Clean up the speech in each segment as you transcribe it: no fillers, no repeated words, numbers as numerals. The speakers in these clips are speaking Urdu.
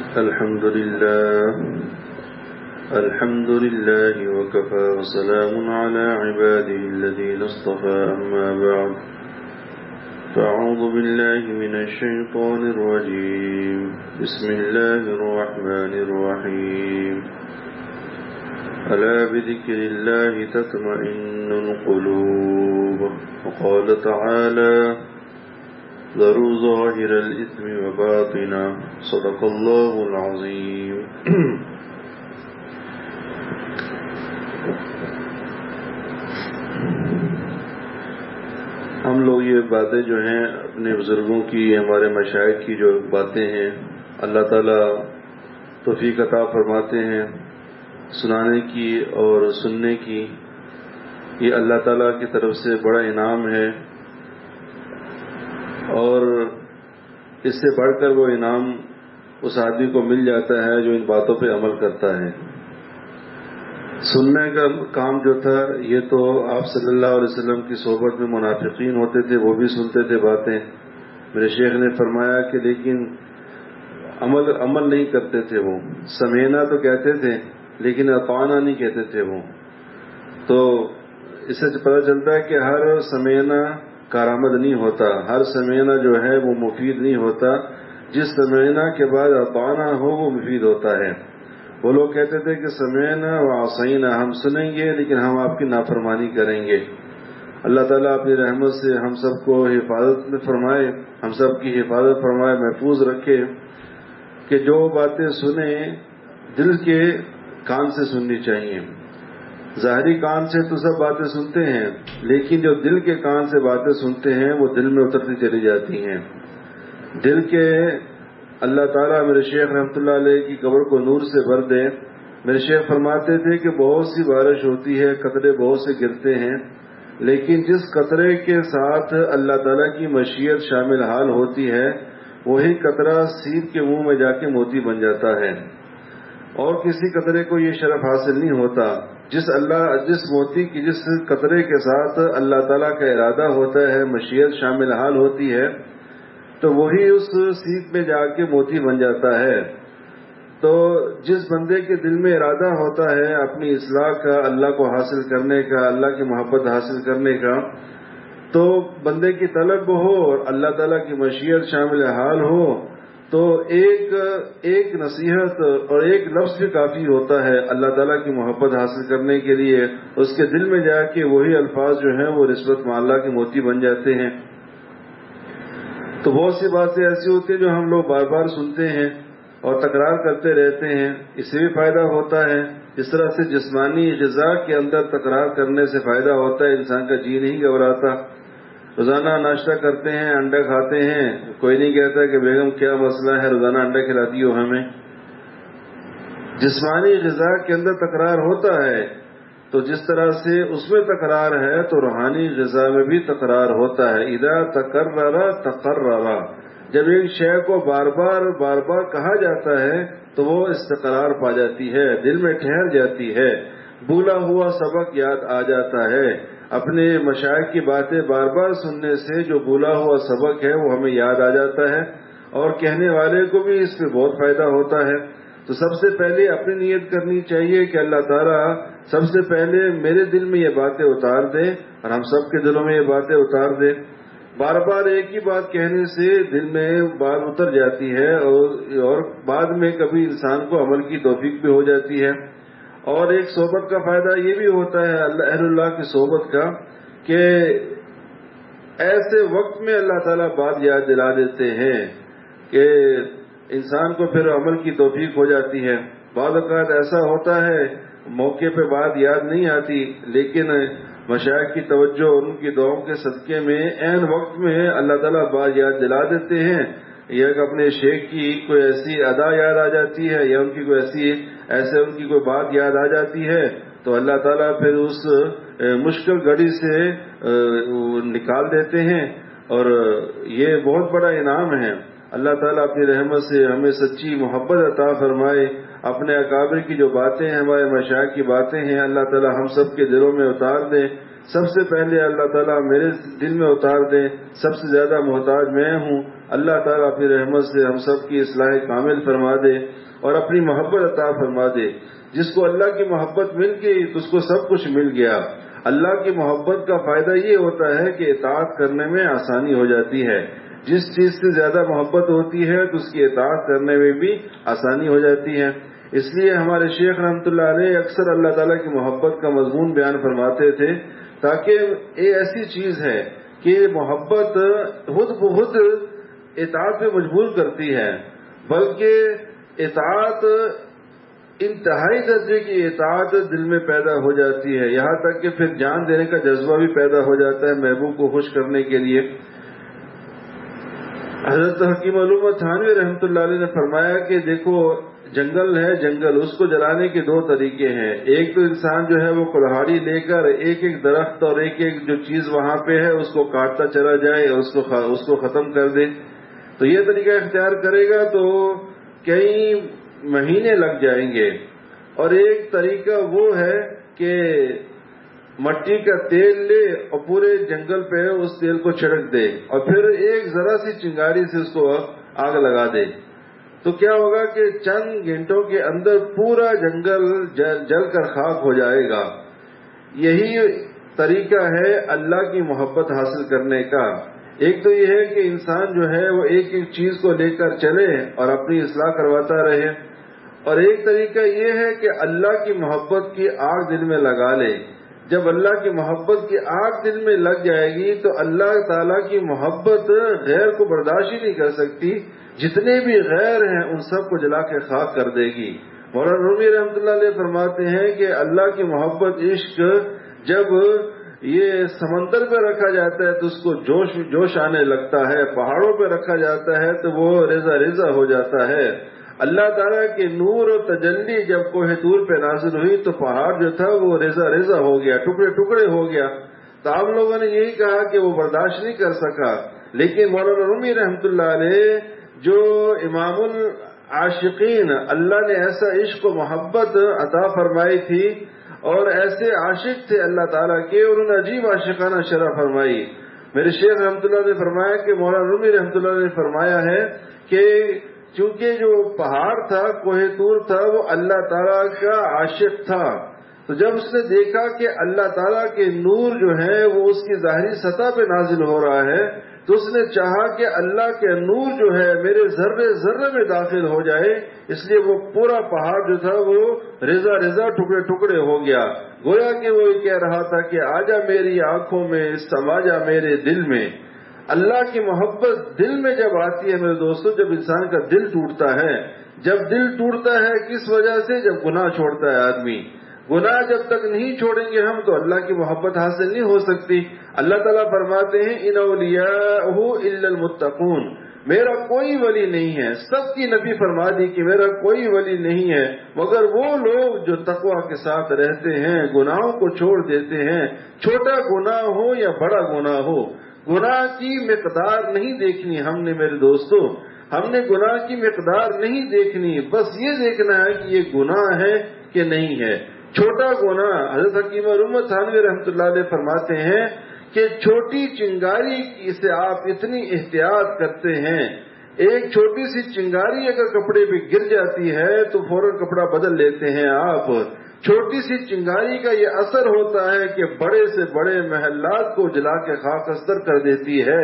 الحمد لله وكفى وسلام على عباده الذين اصطفى أما بعد فأعوذ بالله من الشيطان الرجيم بسم الله الرحمن الرحيم ألا بذكر الله تطمئن القلوب وقال تعالى ذروا ظاهر الإثم وباطنه صدق الله العظيم. ہم لوگ یہ باتیں جو ہیں اپنے بزرگوں کی، ہمارے مشائخ کی جو باتیں ہیں، اللہ تعالیٰ توفیق عطا فرماتے ہیں سنانے کی اور سننے کی. یہ اللہ تعالیٰ کی طرف سے بڑا انعام ہے، اور اس سے بڑھ کر وہ انعام اس آدمی کو مل جاتا ہے جو ان باتوں پہ عمل کرتا ہے. سننے کا کام جو تھا یہ تو آپ صلی اللہ علیہ وسلم کی صحبت میں منافقین ہوتے تھے، وہ بھی سنتے تھے باتیں. میرے شیخ نے فرمایا کہ لیکن عمل نہیں کرتے تھے. وہ سمینا تو کہتے تھے لیکن اطعنا نہیں کہتے تھے. وہ تو اس سے پتہ چلتا ہے کہ ہر سمینا کارآمد نہیں ہوتا، ہر سمینا جو ہے وہ مفید نہیں ہوتا. جس سمینا کے بعد اطعنا ہو وہ مفید ہوتا ہے. وہ لوگ کہتے تھے کہ سمینا و عصینا، ہم سنیں گے لیکن ہم آپ کی نافرمانی کریں گے. اللہ تعالیٰ اپنی رحمت سے ہم سب کو حفاظت میں فرمائے، ہم سب کی حفاظت فرمائے، محفوظ رکھے کہ جو باتیں سنیں دل کے کان سے سننی چاہیے. ظاہری کان سے تو سب باتیں سنتے ہیں، لیکن جو دل کے کان سے باتیں سنتے ہیں وہ دل میں اترتی چلی جاتی ہیں. دل کے اللہ تعالیٰ میرے شیخ رحمۃ اللہ علیہ کی قبر کو نور سے بھر دے. میرے شیخ فرماتے تھے کہ بہت سی بارش ہوتی ہے، قطرے بہت سے گرتے ہیں، لیکن جس قطرے کے ساتھ اللہ تعالیٰ کی مشیت شامل حال ہوتی ہے وہی قطرہ سیب کے منہ میں جا کے موتی بن جاتا ہے. اور کسی قطرے کو یہ شرف حاصل نہیں ہوتا. جس موتی کی جس قطرے کے ساتھ اللہ تعالیٰ کا ارادہ ہوتا ہے، مشیت شامل حال ہوتی ہے، تو وہی اس سیب میں جا کے موتی بن جاتا ہے. تو جس بندے کے دل میں ارادہ ہوتا ہے اپنی اصلاح کا، اللہ کو حاصل کرنے کا، اللہ کی محبت حاصل کرنے کا، تو بندے کی طلب ہو اور اللہ تعالیٰ کی مشیت شامل حال ہو تو ایک نصیحت اور ایک لفظ بھی کافی ہوتا ہے اللہ تعالیٰ کی محبت حاصل کرنے کے لیے. اس کے دل میں جا کے وہی الفاظ جو ہیں وہ نسبت معلّہ کے موتی بن جاتے ہیں. تو بہت سی باتیں ایسی ہوتی ہیں جو ہم لوگ بار بار سنتے ہیں اور تکرار کرتے رہتے ہیں. اس سے بھی فائدہ ہوتا ہے. اس طرح سے جسمانی غذا کے اندر تکرار کرنے سے فائدہ ہوتا ہے، انسان کا جی نہیں گھبراتا. روزانہ ناشتہ کرتے ہیں، انڈا کھاتے ہیں، کوئی نہیں کہتا کہ بیگم کیا مسئلہ ہے روزانہ انڈا کھلاتی ہو ہمیں. جسمانی غذا کے اندر تکرار ہوتا ہے، تو جس طرح سے اس میں تکرار ہے تو روحانی غذا میں بھی تکرار ہوتا ہے. اذا تکرر تقرر، جب ایک شے کو بار بار کہا جاتا ہے تو وہ استقرار پا جاتی ہے، دل میں ٹھہر جاتی ہے، بھولا ہوا سبق یاد آ جاتا ہے. اپنے مشائخ کی باتیں بار بار سننے سے جو بھولا ہوا سبق ہے وہ ہمیں یاد آ جاتا ہے، اور کہنے والے کو بھی اس پہ بہت فائدہ ہوتا ہے. تو سب سے پہلے اپنی نیت کرنی چاہیے کہ اللہ تعالیٰ سب سے پہلے میرے دل میں یہ باتیں اتار دے اور ہم سب کے دلوں میں یہ باتیں اتار دے. بار بار ایک ہی بات کہنے سے دل میں بات اتر جاتی ہے اور بعد میں کبھی انسان کو عمل کی توفیق بھی ہو جاتی ہے. اور ایک صحبت کا فائدہ یہ بھی ہوتا ہے اہل اللہ کی صحبت کا کہ ایسے وقت میں اللہ تعالیٰ بات یاد دلا دیتے ہیں کہ انسان کو پھر عمل کی توفیق ہو جاتی ہے. بعض اوقات ایسا ہوتا ہے موقع پہ بات یاد نہیں آتی، لیکن مشائخ کی توجہ اور ان کی دعاؤں کے صدقے میں عین وقت میں اللہ تعالیٰ بات یاد دلا دیتے ہیں. یا کہ اپنے شیخ کی کوئی ایسی ادا یاد آ جاتی ہے یا ان کی کوئی ان کی کوئی بات یاد آ جاتی ہے تو اللہ تعالیٰ پھر اس مشکل گھڑی سے نکال دیتے ہیں. اور یہ بہت بڑا انعام ہے. اللہ تعالیٰ اپنی رحمت سے ہمیں سچی محبت عطا فرمائے. اپنے اکابر کی جو باتیں ہیں، ہمارے مشائخ کی باتیں ہیں، اللہ تعالیٰ ہم سب کے دلوں میں اتار دے. سب سے پہلے اللہ تعالیٰ میرے دل میں اتار دیں، سب سے زیادہ محتاج میں ہوں، اللہ تعالیٰ اپنی رحمت سے ہم سب کی اصلاح کامل فرما دے اور اپنی محبت عطا فرما دے۔ جس کو اللہ کی محبت مل گئی تو اس کو سب کچھ مل گیا۔ اللہ کی محبت کا فائدہ یہ ہوتا ہے کہ اطاعت کرنے میں آسانی ہو جاتی ہے۔ جس چیز سے زیادہ محبت ہوتی ہے تو اس کی اطاعت کرنے میں بھی آسانی ہو جاتی ہے۔ اس لیے ہمارے شیخ رحمۃ اللہ علیہ اکثر اللہ تعالیٰ کی محبت کا مضمون بیان فرماتے تھے، تاکہ یہ ایسی چیز ہے کہ محبت خود بخود اطاعت پہ مجبور کرتی ہے، بلکہ اطاعت انتہائی درجے کی اطاعت دل میں پیدا ہو جاتی ہے، یہاں تک کہ پھر جان دینے کا جذبہ بھی پیدا ہو جاتا ہے محبوب کو خوش کرنے کے لیے۔ حضرت حکیم علومہ تھانوی رحمۃ اللہ علیہ نے فرمایا کہ دیکھو جنگل ہے، جنگل اس کو جلانے کے دو طریقے ہیں۔ ایک تو انسان جو ہے وہ کلہاڑی لے کر ایک ایک درخت اور ایک ایک جو چیز وہاں پہ ہے اس کو کاٹتا چلا جائے اور اس کو ختم کر دے، تو یہ طریقہ اختیار کرے گا تو کئی مہینے لگ جائیں گے۔ اور ایک طریقہ وہ ہے کہ مٹی کا تیل لے اور پورے جنگل پہ اس تیل کو چھڑک دے اور پھر ایک ذرا سی چنگاری سے اس کو آگ لگا دے، تو کیا ہوگا کہ چند گھنٹوں کے اندر پورا جنگل جل کر خاک ہو جائے گا۔ یہی طریقہ ہے اللہ کی محبت حاصل کرنے کا۔ ایک تو یہ ہے کہ انسان جو ہے وہ ایک ایک چیز کو لے کر چلے اور اپنی اصلاح کرواتا رہے، اور ایک طریقہ یہ ہے کہ اللہ کی محبت کی آگ دل میں لگا لے۔ جب اللہ کی محبت کی آگ دل میں لگ جائے گی تو اللہ تعالیٰ کی محبت غیر کو برداشت ہی نہیں کر سکتی، جتنے بھی غیر ہیں ان سب کو جلا کے خاک کر دے گی۔ مولانا رومی رحمۃ اللہ علیہ فرماتے ہیں کہ اللہ کی محبت عشق جب یہ سمندر پہ رکھا جاتا ہے تو اس کو جوش آنے لگتا ہے، پہاڑوں پہ رکھا جاتا ہے تو وہ ریزہ ریزہ ہو جاتا ہے۔ اللہ تعالیٰ کے نور اور تجلی جب کوہ طور پہ نازل ہوئی تو پہاڑ جو تھا وہ ریزہ ریزہ ہو گیا، ٹکڑے ٹکڑے ہو گیا، تو آپ لوگوں نے یہی کہا کہ وہ برداشت نہیں کر سکا۔ لیکن مولانا رومی رحمۃ اللہ علیہ جو امام العاشقین، اللہ نے ایسا عشق و محبت عطا فرمائی تھی اور ایسے عاشق تھے اللہ تعالیٰ کے، اور انہوں نے عجیب عاشقانہ شرح فرمائی۔ میرے شیخ رحمۃ اللہ نے فرمایا کہ مولانا رومی رحمۃ اللہ نے فرمایا ہے کہ چونکہ جو پہاڑ تھا، کوہ طور تھا، وہ اللہ تعالیٰ کا عاشق تھا، تو جب اس نے دیکھا کہ اللہ تعالیٰ کے نور جو ہے وہ اس کی ظاہری سطح پہ نازل ہو رہا ہے، تو اس نے چاہا کہ اللہ کے نور جو ہے میرے ذرے ذرے میں داخل ہو جائے، اس لیے وہ پورا پہاڑ جو تھا وہ ریزہ ریزہ ٹکڑے ٹکڑے ہو گیا، گویا کہ وہ کہہ رہا تھا کہ آجا میری آنکھوں میں، سما جا میرے دل میں۔ اللہ کی محبت دل میں جب آتی ہے میرے دوستو، جب انسان کا دل ٹوٹتا ہے، جب دل ٹوٹتا ہے کس وجہ سے؟ جب گناہ چھوڑتا ہے آدمی۔ گناہ جب تک نہیں چھوڑیں گے ہم تو اللہ کی محبت حاصل نہیں ہو سکتی۔ اللہ تعالیٰ فرماتے ہیں ان اولیاءہ الا المتقون، میرا کوئی ولی نہیں ہے، سب کی نفی فرما دی کہ میرا کوئی ولی نہیں ہے مگر وہ لوگ جو تقوی کے ساتھ رہتے ہیں، گناہوں کو چھوڑ دیتے ہیں، چھوٹا گناہ ہو یا بڑا گناہ ہو۔ گناہ کی مقدار نہیں دیکھنی ہم نے میرے دوستو، ہم نے گناہ کی مقدار نہیں دیکھنی، بس یہ دیکھنا ہے کہ یہ گناہ ہے کہ نہیں ہے۔ چھوٹا گناہ، حضرت حکیم علومہ تھانوی رحمۃ اللہ علیہ فرماتے ہیں کہ چھوٹی چنگاری سے آپ اتنی احتیاط کرتے ہیں، ایک چھوٹی سی چنگاری اگر کپڑے پہ گر جاتی ہے تو فوراً کپڑا بدل لیتے ہیں آپ۔ چھوٹی سی چنگاری کا یہ اثر ہوتا ہے کہ بڑے سے بڑے محلات کو جلا کے خاک استر کر دیتی ہے۔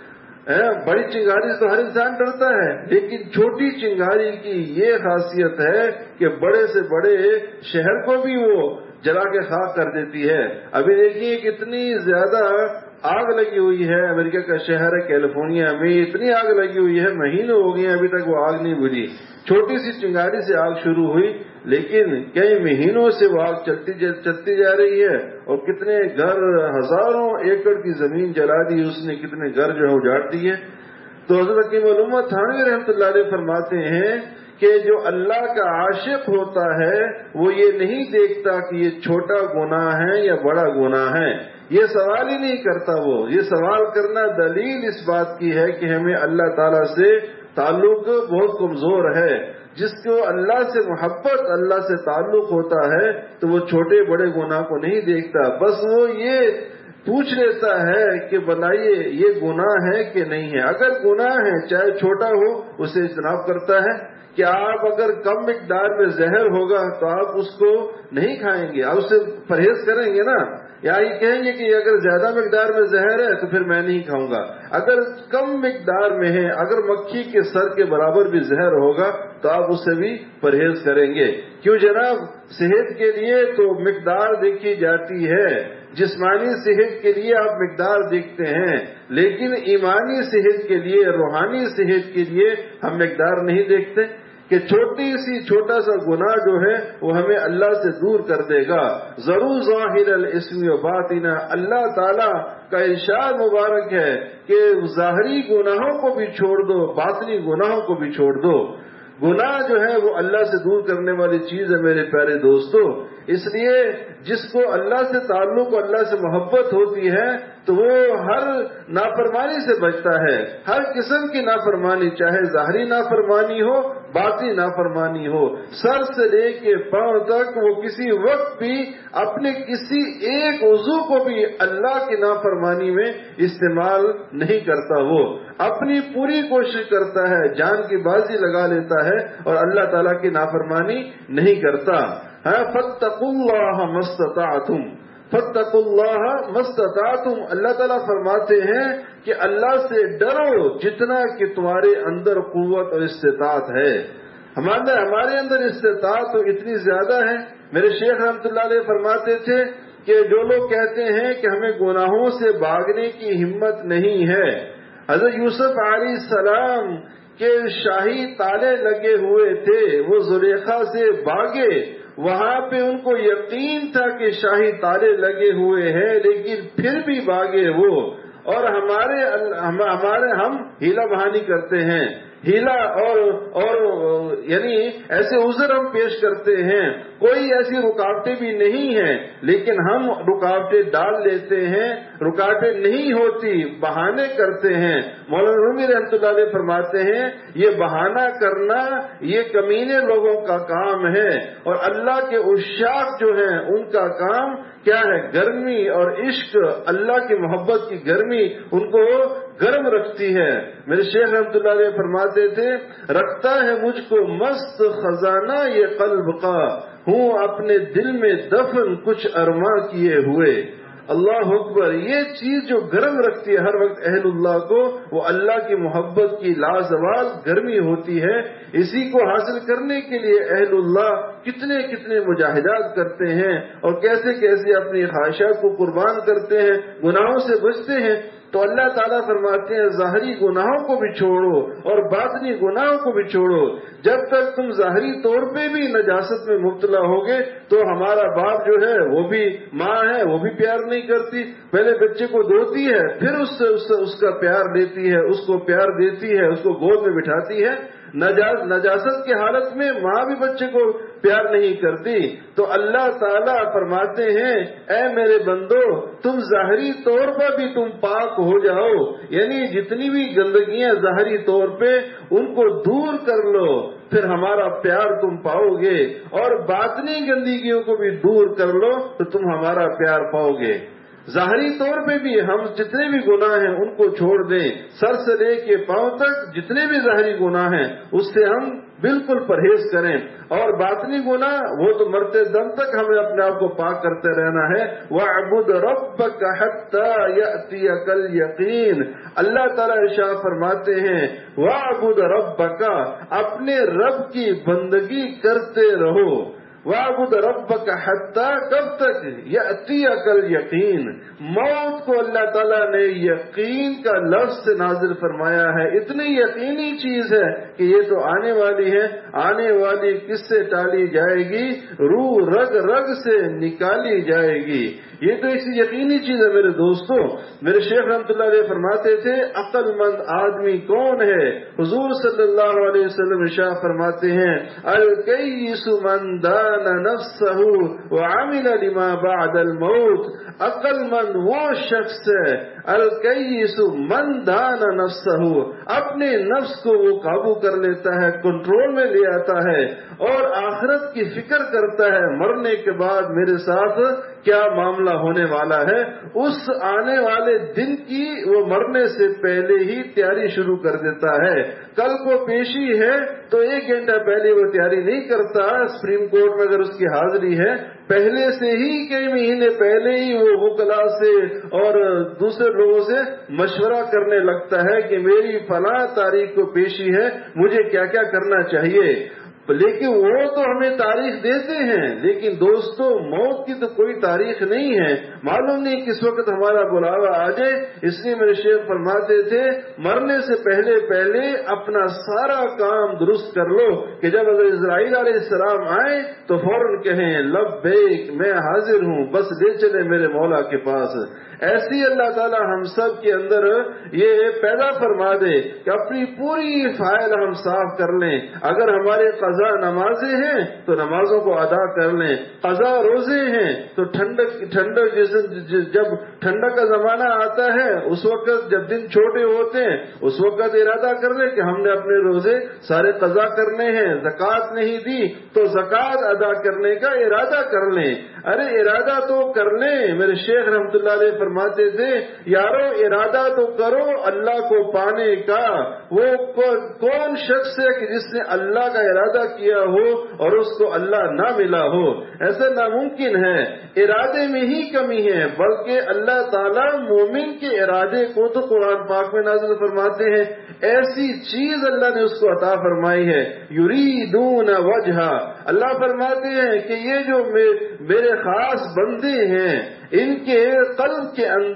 بڑی چنگاری سے تو ہر انسان ڈرتا ہے، لیکن چھوٹی چنگاری کی یہ خاصیت ہے کہ بڑے سے بڑے شہر کو بھی وہ جلا کے خاک کر دیتی ہے۔ ابھی دیکھیے کتنی زیادہ آگ لگی ہوئی ہے، امریکہ کا شہر ہے کیلیفورنیا میں، اتنی آگ لگی ہوئی ہے، مہینے ہو گئے ابھی تک وہ آگ نہیں بجھی۔ چھوٹی سی چنگاری سے آگ شروع ہوئی لیکن کئی مہینوں سے وہ آگ چلتی جا رہی ہے، اور کتنے گھر، ہزاروں ایکڑ کی زمین جلا دی اس نے، کتنے گھر جو ہے اجاڑ دیے۔ تو حضرت حکیم علومہ تھانوی رحمۃ اللہ علیہ فرماتے ہیں کہ جو اللہ کا عاشق ہوتا ہے وہ یہ نہیں دیکھتا کہ یہ چھوٹا گناہ ہے یا بڑا گناہ ہے، یہ سوال ہی نہیں کرتا۔ وہ یہ سوال کرنا دلیل اس بات کی ہے کہ ہمیں اللہ تعالیٰ سے تعلق بہت کمزور ہے۔ جس کو اللہ سے محبت، اللہ سے تعلق ہوتا ہے تو وہ چھوٹے بڑے گناہ کو نہیں دیکھتا، بس وہ یہ پوچھ لیتا ہے کہ بتائیے یہ گناہ ہے کہ نہیں ہے۔ اگر گناہ ہے چاہے چھوٹا ہو اسے اجتناب کرتا ہے کہ آپ اگر کم مقدار میں زہر ہوگا تو آپ اس کو نہیں کھائیں گے، آپ اسے پرہیز کریں گے نا، یا یہ کہیں گے کہ اگر زیادہ مقدار میں زہر ہے تو پھر میں نہیں کھاؤں گا۔ اگر کم مقدار میں ہے، اگر مکھی کے سر کے برابر بھی زہر ہوگا تو آپ اس سے بھی پرہیز کریں گے۔ کیوں جناب؟ صحت کے لیے تو مقدار دیکھی جاتی ہے، جسمانی صحت کے لیے آپ مقدار دیکھتے ہیں، لیکن ایمانی صحت کے لیے، روحانی صحت کے لیے ہم مقدار نہیں دیکھتے کہ چھوٹا سا گناہ جو ہے وہ ہمیں اللہ سے دور کر دے گا۔ ضرور ظاہر الاسم و باطنا، اللہ تعالی کا ارشاد مبارک ہے کہ ظاہری گناہوں کو بھی چھوڑ دو، باطنی گناہوں کو بھی چھوڑ دو۔ گناہ جو ہے وہ اللہ سے دور کرنے والی چیز ہے میرے پیارے دوستو۔ اس لیے جس کو اللہ سے تعلق، اللہ سے محبت ہوتی ہے تو وہ ہر نافرمانی سے بچتا ہے، ہر قسم کی نافرمانی، چاہے ظاہری نافرمانی ہو، باطنی نافرمانی ہو، سر سے لے کے پاؤں تک وہ کسی وقت بھی اپنے کسی ایک عضو کو بھی اللہ کی نافرمانی میں استعمال نہیں کرتا۔ وہ اپنی پوری کوشش کرتا ہے، جان کی بازی لگا لیتا ہے اور اللہ تعالیٰ کی نافرمانی نہیں کرتا۔ فَاتَّقُوا اللَّهَ مَا اسْتَطَعْتُمْ، فَاتَّقُوا اللَّهَ مَا اسْتَطَعْتُمْ، اللہ تعالیٰ فرماتے ہیں کہ اللہ سے ڈرو جتنا کہ تمہارے اندر قوت اور استطاعت ہے۔ ہمارے اندر استطاعت تو اتنی زیادہ ہے۔ میرے شیخ رحمۃ اللہ علیہ فرماتے تھے کہ جو لوگ کہتے ہیں کہ ہمیں گناہوں سے بھاگنے کی ہمت نہیں ہے، حضرت یوسف علیہ السلام کے شاہی تالے لگے ہوئے تھے، وہ زلیخا سے بھاگے، وہاں پہ ان کو یقین تھا کہ شاہی تالے لگے ہوئے ہیں، لیکن پھر بھی بھاگے وہ۔ اور ہم ہیلا بہانی کرتے ہیں، ہیلا اور یعنی ایسے عذر ہم پیش کرتے ہیں، کوئی ایسی رکاوٹیں بھی نہیں ہیں، لیکن ہم رکاوٹیں ڈال لیتے ہیں، رکاوٹیں نہیں ہوتی، بہانے کرتے ہیں۔ مولانا رومی رحمۃ اللہ علیہ فرماتے ہیں یہ بہانہ کرنا یہ کمینے لوگوں کا کام ہے، اور اللہ کے عشاق جو ہیں ان کا کام کیا ہے؟ گرمی اور عشق، اللہ کی محبت کی گرمی ان کو گرم رکھتی ہے۔ میرے شیخ رحمۃ اللہ علیہ فرماتے تھے رکھتا ہے مجھ کو مست خزانہ یہ قلب کا، ہوں اپنے دل میں دفن کچھ ارماں کیے ہوئے۔ اللہ اکبر، یہ چیز جو گرم رکھتی ہے ہر وقت اہل اللہ کو، وہ اللہ کی محبت کی لازوال گرمی ہوتی ہے۔ اسی کو حاصل کرنے کے لیے اہل اللہ کتنے کتنے مجاہدات کرتے ہیں اور کیسے کیسے اپنی خواہشات کو قربان کرتے ہیں، گناہوں سے بچتے ہیں۔ تو اللہ تعالیٰ فرماتے ہیں ظاہری گناہوں کو بھی چھوڑو اور باطنی گناہوں کو بھی چھوڑو۔ جب تک تم ظاہری طور پہ بھی نجاست میں مبتلا ہوگے تو ہمارا باپ جو ہے وہ بھی، ماں ہے وہ بھی پیار نہیں کرتی، پہلے بچے کو دھوتی ہے، پھر اس کا پیار لیتی ہے، اس کو پیار دیتی ہے، اس کو گود میں بٹھاتی ہے۔ نجاست کی حالت میں ماں بھی بچے کو پیار نہیں کرتی۔ تو اللہ تعالیٰ فرماتے ہیں اے میرے بندو تم ظاہری طور پر بھی تم پاک ہو جاؤ، یعنی جتنی بھی گندگیاں ظاہری طور پہ ان کو دور کر لو، پھر ہمارا پیار تم پاؤ گے، اور باطنی گندگیوں کو بھی دور کر لو تو تم ہمارا پیار پاؤ گے۔ ظاہری طور پہ بھی ہم جتنے بھی گناہ ہیں ان کو چھوڑ دیں، سر سے لے کے پاؤں تک جتنے بھی ظاہری گناہ ہیں اس سے ہم بالکل پرہیز کریں، اور باطنی گناہ وہ تو مرتے دم تک ہمیں اپنے آپ کو پاک کرتے رہنا ہے۔ وَاعْبُدْ رَبَّكَ حَتَّى يَأْتِيَكَ الْيَقِينُ، اللہ تعالیٰ ارشاد فرماتے ہیں وَاعْبُدْ رَبَّكَ، اپنے رب کی بندگی کرتے رہو۔ وَاعْبُدْ رَبَّكَ حَتَّى، کب تک؟ يَأْتِيَكَ الْيَقِينُ، موت کو اللہ تعالیٰ نے یقین کا لفظ سے نازل فرمایا ہے، اتنی یقینی چیز ہے کہ یہ تو آنے والی ہے، آنے والی کس سے ٹالی جائے گی؟ روح رگ رگ سے نکالی جائے گی۔ یہ تو ایسی یقینی چیز ہے میرے دوستو۔ میرے شیخ رحمۃ اللہ علیہ فرماتے تھے عقل مند آدمی کون ہے؟ حضور صلی اللہ علیہ وسلم ارشاد فرماتے ہیں الکیس من دان نفسہ وعمل لما بعد الموت، عقل مند وہ شخص ہے، الکیس من دان نفسہ، اپنے نفس کو وہ قابو کر لیتا ہے، کنٹرول میں لے آتا ہے اور آخرت کی فکر کرتا ہے مرنے کے بعد میرے ساتھ کیا معاملہ ہونے والا ہے، اس آنے والے دن کی وہ مرنے سے پہلے ہی تیاری شروع کر دیتا ہے۔ کل کو پیشی ہے تو 1 گھنٹہ پہلے وہ تیاری نہیں کرتا، سپریم کورٹ میں اگر اس کی حاضری ہے پہلے سے ہی کئی مہینے پہلے ہی وہ وکلاء سے اور دوسرے لوگوں سے مشورہ کرنے لگتا ہے کہ میری فلاں تاریخ کو پیشی ہے، مجھے کیا کیا کرنا چاہیے۔ لیکن وہ تو ہمیں تاریخ دیتے ہیں، لیکن دوستو موت کی تو کوئی تاریخ نہیں ہے، معلوم نہیں کس وقت ہمارا بلاوا آ جائے۔ اس لیے میرے شیخ فرماتے تھے مرنے سے پہلے پہلے اپنا سارا کام درست کر لو کہ جب اگر اسرائیل علیہ السلام آئے تو فوراً کہیں لبیک، میں حاضر ہوں، بس لے چلے میرے مولا کے پاس۔ ایسی اللہ تعالی ہم سب کے اندر یہ پیدا فرما دے کہ اپنی پوری فائل ہم صاف کر لیں۔ اگر ہمارے قضا نمازیں ہیں تو نمازوں کو ادا کر لیں، قضا روزے ہیں تو ٹھنڈک جب ٹھنڈک کا زمانہ آتا ہے اس وقت جب دن چھوٹے ہوتے ہیں اس وقت ارادہ کر لیں کہ ہم نے اپنے روزے سارے قضا کرنے ہیں۔ زکوٰۃ نہیں دی تو زکوٰۃ ادا کرنے کا ارادہ کر لیں۔ ارے ارادہ تو کر لیں، میرے شیخ رحمۃ اللہ علیہ فرماتے تھے یارو ارادہ تو کرو اللہ کو پانے کا۔ وہ کون شخص ہے کہ جس نے اللہ کا ارادہ کیا ہو اور اس کو اللہ نہ ملا ہو؟ ایسا ناممکن ہے، ارادے میں ہی کمی ہے، بلکہ اللہ تعالیٰ مومن کے ارادے کو تو قرآن پاک میں نازل فرماتے ہیں، ایسی چیز اللہ نے اس کو عطا فرمائی ہے، یریدون وجہا۔ اللہ فرماتے ہیں کہ یہ جو میرے خاص بندے ہیں ان کے قلب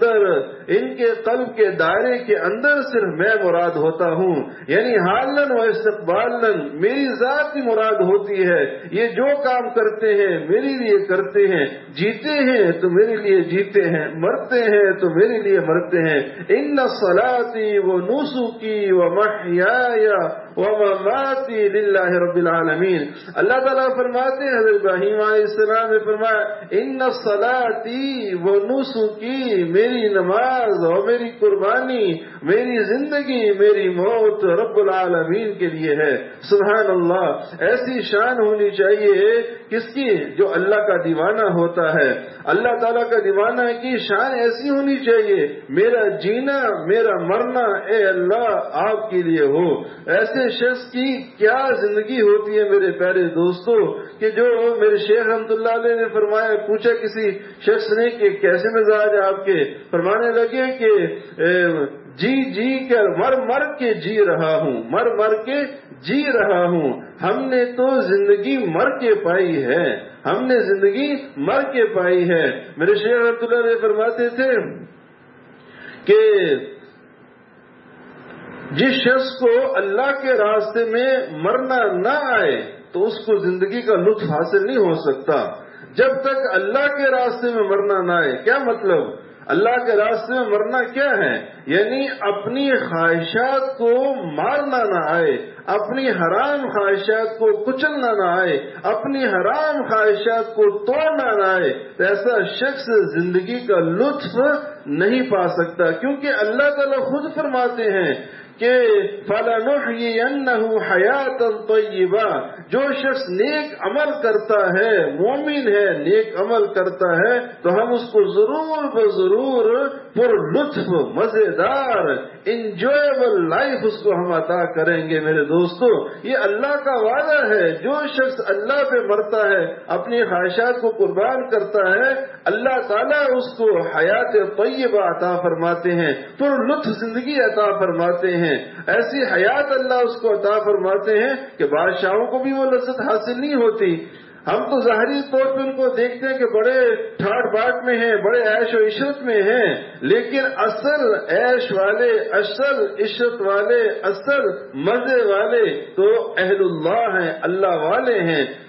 کے دائرے کے اندر صرف میں مراد ہوتا ہوں، یعنی حالن و استقبالن میری ذات کی مراد ہوتی ہے۔ یہ جو کام کرتے ہیں میرے لیے کرتے ہیں، جیتے ہیں تو میرے لیے جیتے ہیں، مرتے ہیں تو میرے لیے مرتے ہیں۔ ان صلاتی و نسکی و محیای و مماتی للہ رب العالمین۔ اللہ تعالیٰ فرماتے ہیں، حضرت ابراہیم علیہ السلام نے فرمایا ان صلاتی و نسکی، میری نماز اور میری قربانی، میری زندگی، میری موت رب العالمین کے لیے ہے۔ سبحان اللہ، ایسی شان ہونی چاہیے کس کی؟ جو اللہ کا دیوانہ ہوتا ہے۔ اللہ تعالیٰ کا دیوانہ کی شان ایسی ہونی چاہیے، میرا جینا میرا مرنا اے اللہ آپ کے لیے ہو۔ ایسے شخص کی کیا زندگی ہوتی ہے میرے پیارے دوستو کہ جو میرے شیخ رحمۃ اللہ علیہ نے فرمایا، پوچھا کسی شخص نے کہ کیسے مزاج آپ کے، فرمانے لگے کہ جی کر مر کے جی رہا ہوں، مر کے جی رہا ہوں۔ ہم نے تو زندگی مر کے پائی ہے، ہم نے زندگی مر کے پائی ہے۔ میرے شیخ رحمۃ اللہ علیہ فرماتے تھے کہ جس شخص کو اللہ کے راستے میں مرنا نہ آئے تو اس کو زندگی کا لطف حاصل نہیں ہو سکتا جب تک اللہ کے راستے میں مرنا نہ آئے۔ کیا مطلب؟ اللہ کے راستے میں مرنا کیا ہے؟ یعنی اپنی خواہشات کو مارنا نہ آئے، اپنی حرام خواہشات کو کچلنا نہ آئے، اپنی حرام خواہشات کو توڑنا نہ آئے، تو ایسا شخص زندگی کا لطف نہیں پا سکتا، کیونکہ اللہ تعالیٰ خود فرماتے ہیں کہ فَلَنُحْيِيَنَّهُ حَيَاةً طَيِّبَةً، جو شخص نیک عمل کرتا ہے، مومن ہے، نیک عمل کرتا ہے تو ہم اس کو ضرور بضرور پر لطف مزیدار انجویبل لائف اس کو ہم عطا کریں گے۔ میرے دوستو یہ اللہ کا وعدہ ہے، جو شخص اللہ پہ مرتا ہے، اپنی خواہشات کو قربان کرتا ہے، اللہ تعالیٰ اس کو حیات طیبہ عطا فرماتے ہیں، پر لطف زندگی عطا فرماتے ہیں۔ ایسی حیات اللہ اس کو عطا فرماتے ہیں کہ بادشاہوں کو بھی وہ لذت حاصل نہیں ہوتی۔ ہم تو ظاہری طور پہ ان کو دیکھتے ہیں کہ بڑے ٹھاٹ باٹ میں ہیں، بڑے عیش و عشرت میں ہیں، لیکن اصل عیش والے، اصل عشرت والے، اصل مزے والے تو اہل اللہ ہیں، اللہ والے ہیں۔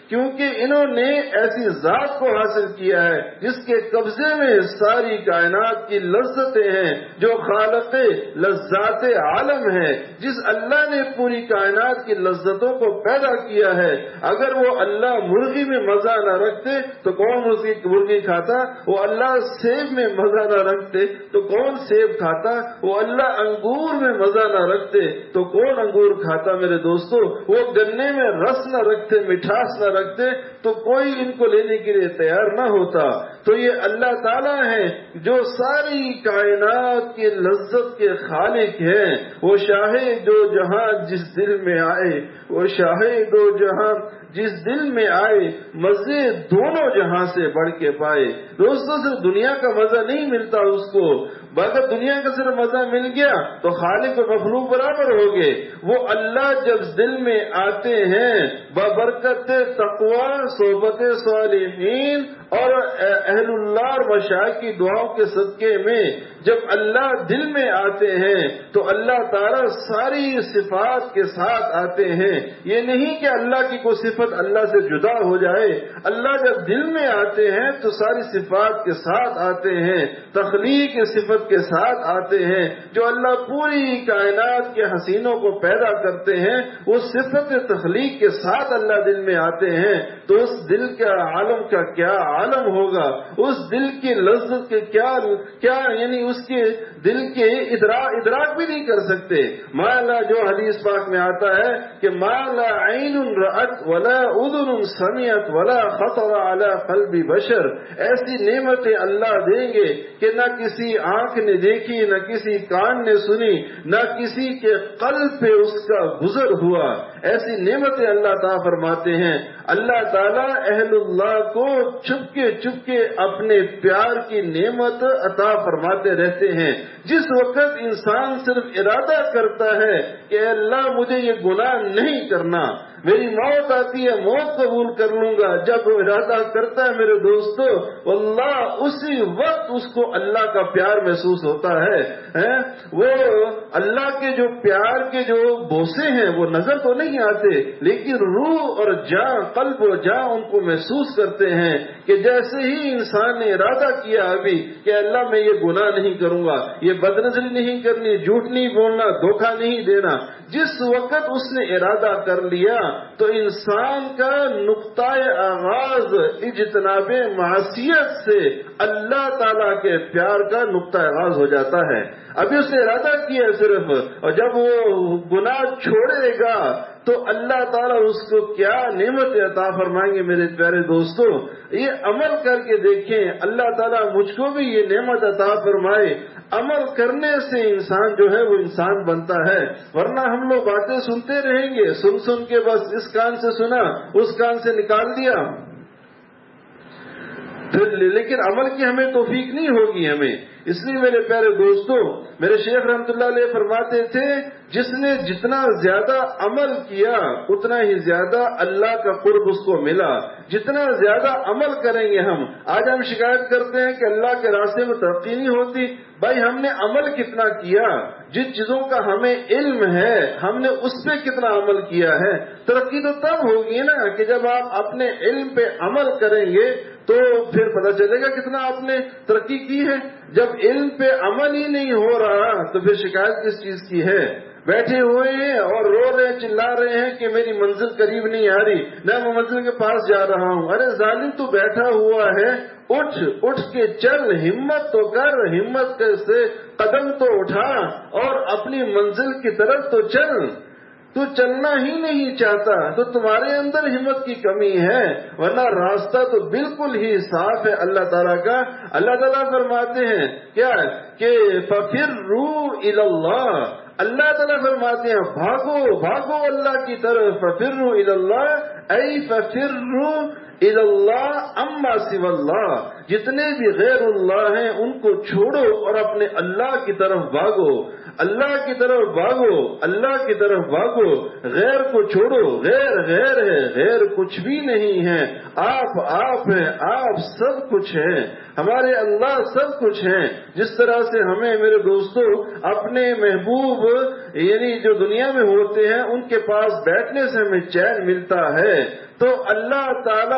کیونکہ انہوں نے ایسی ذات کو حاصل کیا ہے جس کے قبضے میں ساری کائنات کی لذتیں ہیں، جو خالق لذات عالم ہے، جس اللہ نے پوری کائنات کی لذتوں کو پیدا کیا ہے۔ اگر وہ اللہ مرغی میں مزہ نہ رکھتے تو کون مرغی کھاتا؟ وہ اللہ سیب میں مزہ نہ رکھتے تو کون سیب کھاتا؟ وہ اللہ انگور میں مزہ نہ رکھتے تو کون انگور کھاتا؟ میرے دوستو، وہ گنے میں رس نہ رکھتے، مٹھاس نہ رکھتے تو کوئی ان کو لینے کے لیے تیار نہ ہوتا۔ تو یہ اللہ تعالیٰ ہے جو ساری کائنات کی لذت کے خالق ہیں۔ وہ شاہ دو جہاں جس دل میں آئے، وہ شاہ دو جہاں جس دل میں آئے، مزے دونوں جہاں سے بڑھ کے پائے۔ دوستوں، صرف دنیا کا مزہ نہیں ملتا اس کو، اگر دنیا کا صرف مزہ مل گیا تو خالق و مخلوق برابر ہو گئے۔ وہ اللہ جب دل میں آتے ہیں ببرکت تقوی، صحبت صالحین اور اہل اللہ اور مشائخ کی دعاؤں کے صدقے میں جب اللہ دل میں آتے ہیں تو اللہ تعالیٰ ساری صفات کے ساتھ آتے ہیں۔ یہ نہیں کہ اللہ کی کوئی صفت اللہ سے جدا ہو جائے، اللہ جب دل میں آتے ہیں تو ساری صفات کے ساتھ آتے ہیں، تخلیق کی صفت کے ساتھ آتے ہیں۔ جو اللہ پوری کائنات کے حسینوں کو پیدا کرتے ہیں وہ صفت تخلیق کے ساتھ اللہ دل میں آتے ہیں، تو اس دل کا عالم کا کیا عالم ہوگا، اس دل کی لذت کے کیا یعنی اس کے دل کے ادراک بھی نہیں کر سکتے۔ مالا جو حدیث پاک میں آتا ہے کہ مالا عین رأت ولا اذن سمعت ولا خطر علی قلب بشر، ایسی نعمتیں اللہ دیں گے کہ نہ کسی آنکھ نے دیکھی، نہ کسی کان نے سنی، نہ کسی کے قلب پہ اس کا گزر ہوا۔ ایسی نعمتیں اللہ تعالیٰ فرماتے ہیں۔ اللہ تعالیٰ اہل اللہ کو چپ کے اپنے پیار کی نعمت عطا فرماتے رہتے ہیں۔ جس وقت انسان صرف ارادہ کرتا ہے کہ اللہ مجھے یہ گناہ نہیں کرنا، میری موت آتی ہے موت قبول کر لوں گا، جب وہ ارادہ کرتا ہے میرے دوستو، واللہ اسی وقت اس کو اللہ کا پیار محسوس ہوتا ہے۔ وہ اللہ کے جو پیار کے جو بوسے ہیں وہ نظر تو نہیں آتے، لیکن روح اور جان، قلب و جان ان کو محسوس کرتے ہیں کہ جیسے ہی انسان نے ارادہ کیا ابھی کہ اللہ میں یہ گناہ نہیں کروں گا، یہ بدنظری نہیں کرنی، جھوٹ نہیں بولنا، دھوکہ نہیں دینا، جس وقت اس نے ارادہ کر لیا تو انسان کا نقطۂ آغاز اجتناب معصیت سے اللہ تعالیٰ کے پیار کا نقطۂ آغاز ہو جاتا ہے۔ ابھی اس نے ارادہ کیا صرف، اور جب وہ گناہ چھوڑے گا تو اللہ تعالیٰ اس کو کیا نعمت عطا فرمائیں گے۔ میرے پیارے دوستو، یہ عمل کر کے دیکھیں، اللہ تعالیٰ مجھ کو بھی یہ نعمت عطا فرمائے۔ عمل کرنے سے انسان جو ہے وہ انسان بنتا ہے، ورنہ ہم لوگ باتیں سنتے رہیں گے، سن کے بس اس کان سے سنا اس کان سے نکال دیا، لیکن عمل کی ہمیں توفیق نہیں ہوگی ہمیں۔ اس لیے میرے پیارے دوستو، میرے شیخ رحمۃ اللہ علیہ فرماتے تھے جس نے جتنا زیادہ عمل کیا اتنا ہی زیادہ اللہ کا قرب اس کو ملا۔ جتنا زیادہ عمل کریں گے آج ہم شکایت کرتے ہیں کہ اللہ کے راستے میں ترقی نہیں ہوتی۔ بھائی ہم نے عمل کتنا کیا، جن چیزوں کا ہمیں علم ہے ہم نے اس پہ کتنا عمل کیا ہے۔ ترقی تو تب ہوگی نا کہ جب آپ اپنے علم پہ عمل کریں گے تو پھر پتہ چلے گا کتنا آپ نے ترقی کی ہے۔ جب علم پہ عمل ہی نہیں ہو رہا تو پھر شکایت کس چیز کی ہے؟ بیٹھے ہوئے ہیں اور رو رہے ہیں، چلا رہے ہیں کہ میری منزل قریب نہیں آ رہی، میں منزل کے پاس جا رہا ہوں۔ ارے ظالم تو بیٹھا ہوا ہے، اٹھ کے چل، ہمت تو کر، ہمت سے قدم تو اٹھا اور اپنی منزل کی طرف تو چل۔ تو چلنا ہی نہیں چاہتا تو تمہارے اندر ہمت کی کمی ہے، ورنہ راستہ تو بالکل ہی صاف ہے اللہ تعالیٰ کا۔ اللہ تعالیٰ فرماتے ہیں کیا کہ فَفِرُّوا إِلَى اللَّهِ، اللہ تعالیٰ فرماتے ہیں بھاگو اللہ کی طرف۔ فَفِرُّوا إِلَى اللَّهِ أي فَفِرُّوا إِلَى اللَّهِ عَمَّا سِوَى اللَّهِ، جتنے بھی غیر اللہ ہیں ان کو چھوڑو اور اپنے اللہ کی طرف بھاگو، اللہ کی طرف بھاگو، اللہ کی طرف بھاگو۔ غیر کو چھوڑو، غیر ہے، غیر کچھ بھی نہیں ہے، آپ ہیں، آپ سب کچھ ہیں، ہمارے اللہ سب کچھ ہیں۔ جس طرح سے ہمیں میرے دوستو اپنے محبوب یعنی جو دنیا میں ہوتے ہیں ان کے پاس بیٹھنے سے ہمیں چین ملتا ہے، تو اللہ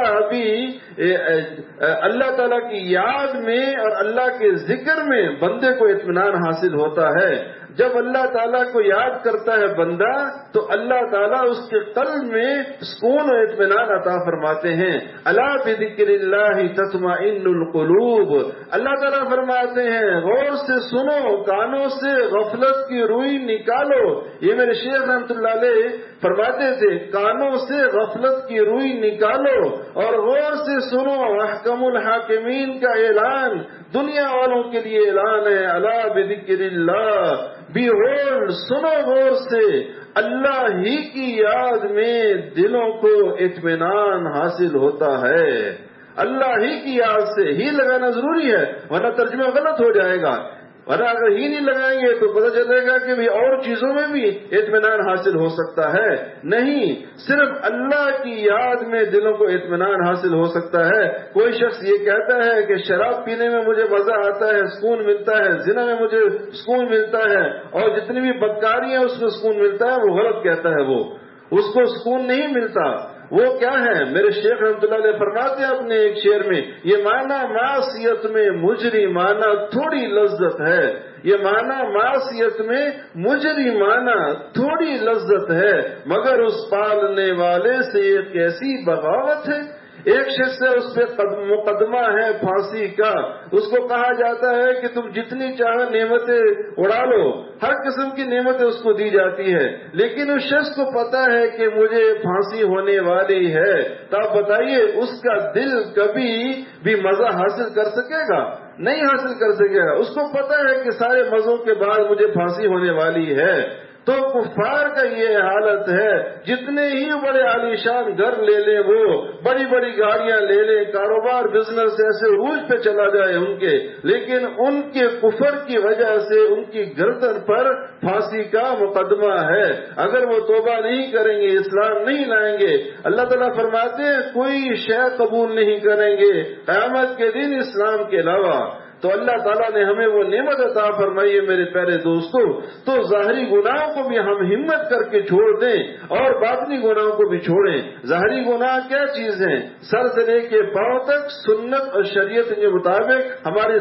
تعالیٰ کی یاد میں اور اللہ کے ذکر میں بندے کو اطمینان حاصل ہوتا ہے. جب اللہ تعالیٰ کو یاد کرتا ہے بندہ تو اللہ تعالیٰ اس کے قلب میں سکون و اطمینان عطا فرماتے ہیں. الا بذکر اللہ تطمئن القلوب. اللہ تعالیٰ فرماتے ہیں غور سے سنو، کانوں سے غفلت کی روئی نکالو. یہ میرے شیخ رحمۃ اللہ علیہ فرماتے تھے کانوں سے غفلت کی روئی نکالو اور غور سے سنو. احکم الحاکمین کا اعلان دنیا والوں کے لیے اعلان ہے. الا بذکر اللہ، بیہولڈ، سنو غور سے، اللہ ہی کی یاد میں دلوں کو اطمینان حاصل ہوتا ہے. اللہ ہی کی یاد سے ہی لگانا ضروری ہے ورنہ ترجمہ غلط ہو جائے گا. ورنہ اگر ہی نہیں لگائیں گے تو پتہ چلے گا کہ بھی اور چیزوں میں بھی اطمینان حاصل ہو سکتا ہے. نہیں، صرف اللہ کی یاد میں دلوں کو اطمینان حاصل ہو سکتا ہے. کوئی شخص یہ کہتا ہے کہ شراب پینے میں مجھے مزہ آتا ہے، سکون ملتا ہے، زنا میں مجھے سکون ملتا ہے، اور جتنی بھی بدکاری ہیں اس میں سکون ملتا ہے، وہ غلط کہتا ہے. وہ اس کو سکون نہیں ملتا. وہ کیا ہے؟ میرے شیخ رحمۃ اللہ علیہ فرماتے ہیں اپنے ایک شعر میں، یہ معنی معصیت میں مجری معنی تھوڑی لذت ہے. یہ معنی معصیت میں مجری معنی تھوڑی لذت ہے، مگر اس پالنے والے سے یہ کیسی بغاوت ہے. ایک شخص ہے، اس پہ مقدمہ ہے پھانسی کا. اس کو کہا جاتا ہے کہ تم جتنی چاہو نعمتیں اڑا لو، ہر قسم کی نعمتیں اس کو دی جاتی ہے، لیکن اس شخص کو پتا ہے کہ مجھے پھانسی ہونے والی ہے. تو آپ بتائیے اس کا دل کبھی بھی مزہ حاصل کر سکے گا؟ نہیں حاصل کر سکے گا. اس کو پتا ہے کہ سارے مزوں کے بعد مجھے پھانسی ہونے والی ہے. تو کفار کا یہ حالت ہے، جتنے ہی بڑے عالیشان گھر لے لیں، وہ بڑی بڑی گاڑیاں لے لیں، کاروبار بزنس ایسے عروج پہ چلا جائے ان کے، لیکن ان کے کفر کی وجہ سے ان کی گردن پر پھانسی کا مقدمہ ہے. اگر وہ توبہ نہیں کریں گے، اسلام نہیں لائیں گے، اللہ تعالیٰ فرماتے ہیں کوئی شے قبول نہیں کریں گے قیامت کے دن اسلام کے علاوہ. تو اللہ تعالیٰ نے ہمیں وہ نعمت عطا فرمائی ہے میرے پیارے دوستو. تو ظاہری گناہوں کو بھی ہم ہمت کر کے چھوڑ دیں اور باطنی گناہوں کو بھی چھوڑیں. ظاہری گناہ کیا چیز ہیں؟ سر سے لے کے پاؤں تک سنت اور شریعت کے مطابق ہماری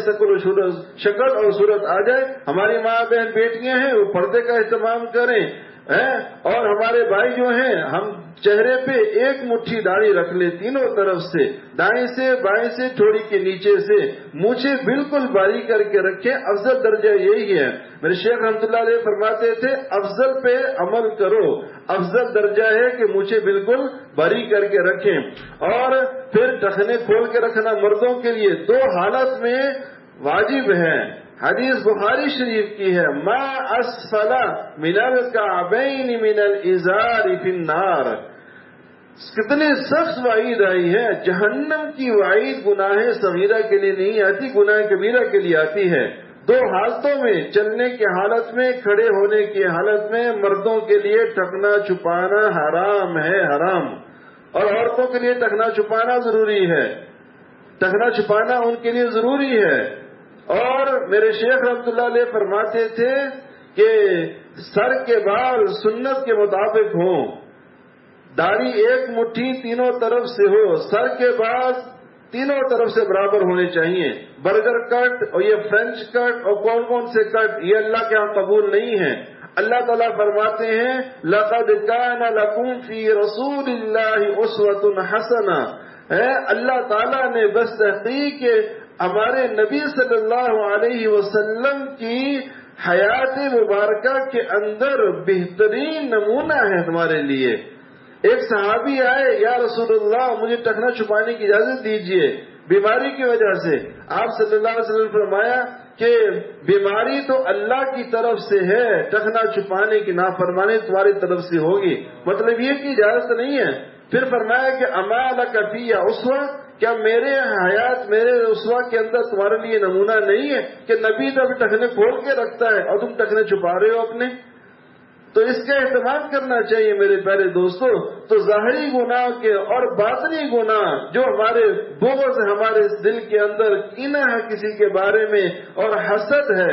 شکل اور صورت آ جائے. ہماری ماں بہن بیٹیاں ہیں، وہ پردے کا اہتمام کریں، اور ہمارے بھائی جو ہیں ہم چہرے پہ ایک مٹھی داڑھی رکھ لیں تینوں طرف سے، دائیں سے بائیں سے تھوڑی کے نیچے سے، مونچھیں بالکل باریک کر کے رکھیں. افضل درجہ یہی ہے. میرے شیخ رحمۃ اللہ علیہ فرماتے تھے افضل پہ عمل کرو. افضل درجہ ہے کہ مونچھیں بالکل باریک کر کے رکھیں. اور پھر ٹخنے کھول کے رکھنا مردوں کے لیے 2 حالت میں واجب ہے. حدیث بخاری شریف کی ہے، ما اسفل من الکعبین من الازار فی النار. کتنی سخت وعید آئی ہے. جہنم کی وعید گناہ صغیرہ کے لیے نہیں آتی، گناہ کبیرہ کے لیے آتی ہے. 2 حالتوں میں، چلنے کی حالت میں، کھڑے ہونے کی حالت میں مردوں کے لیے ٹکنا چھپانا حرام ہے، حرام. اور عورتوں کے لیے ٹکنا چھپانا ضروری ہے. ٹکنا چھپانا ان کے لیے ضروری ہے. اور میرے شیخ رحمۃ اللہ علیہ فرماتے تھے کہ سر کے بال سنت کے مطابق ہوں، داڑھی ایک مٹھی تینوں طرف سے ہو، سر کے بال تینوں طرف سے برابر ہونے چاہیے. برگر کٹ اور یہ فرینچ کٹ اور کون سے کٹ، یہ اللہ کے ہاں قبول نہیں ہے. اللہ تعالیٰ فرماتے ہیں لَقَدْ كَانَ لَكُمْ فِي رَسُولِ اللَّهِ أُسْوَةٌ حَسَنَةٌ. اللہ تعالیٰ نے بس تحقیق ہمارے نبی صلی اللہ علیہ وسلم کی حیات مبارکہ کے اندر بہترین نمونہ ہے ہمارے لیے. ایک صحابی آئے، یا رسول اللہ مجھے ٹکنا چھپانے کی اجازت دیجیے بیماری کی وجہ سے. آپ صلی اللہ علیہ وسلم فرمایا کہ بیماری تو اللہ کی طرف سے ہے، ٹکنا چھپانے کی نافرمانی تمہاری طرف سے ہوگی. مطلب یہ کہ اجازت نہیں ہے. پھر فرمایا کہ اما لک فی اسوہ، کیا میرے حیات میرے اسوا کے اندر تمہارے لیے نمونہ نہیں ہے کہ نبی تو ابھی ٹخنے کھول کے رکھتا ہے اور تم ٹخنے چھپا رہے ہو اپنے. تو اس کا اہتمام کرنا چاہیے میرے پیارے دوستو. تو ظاہری گناہ کے اور باطنی گناہ جو ہمارے بغض ہمارے دل کے اندر کینہ ہے کسی کے بارے میں اور حسد ہے،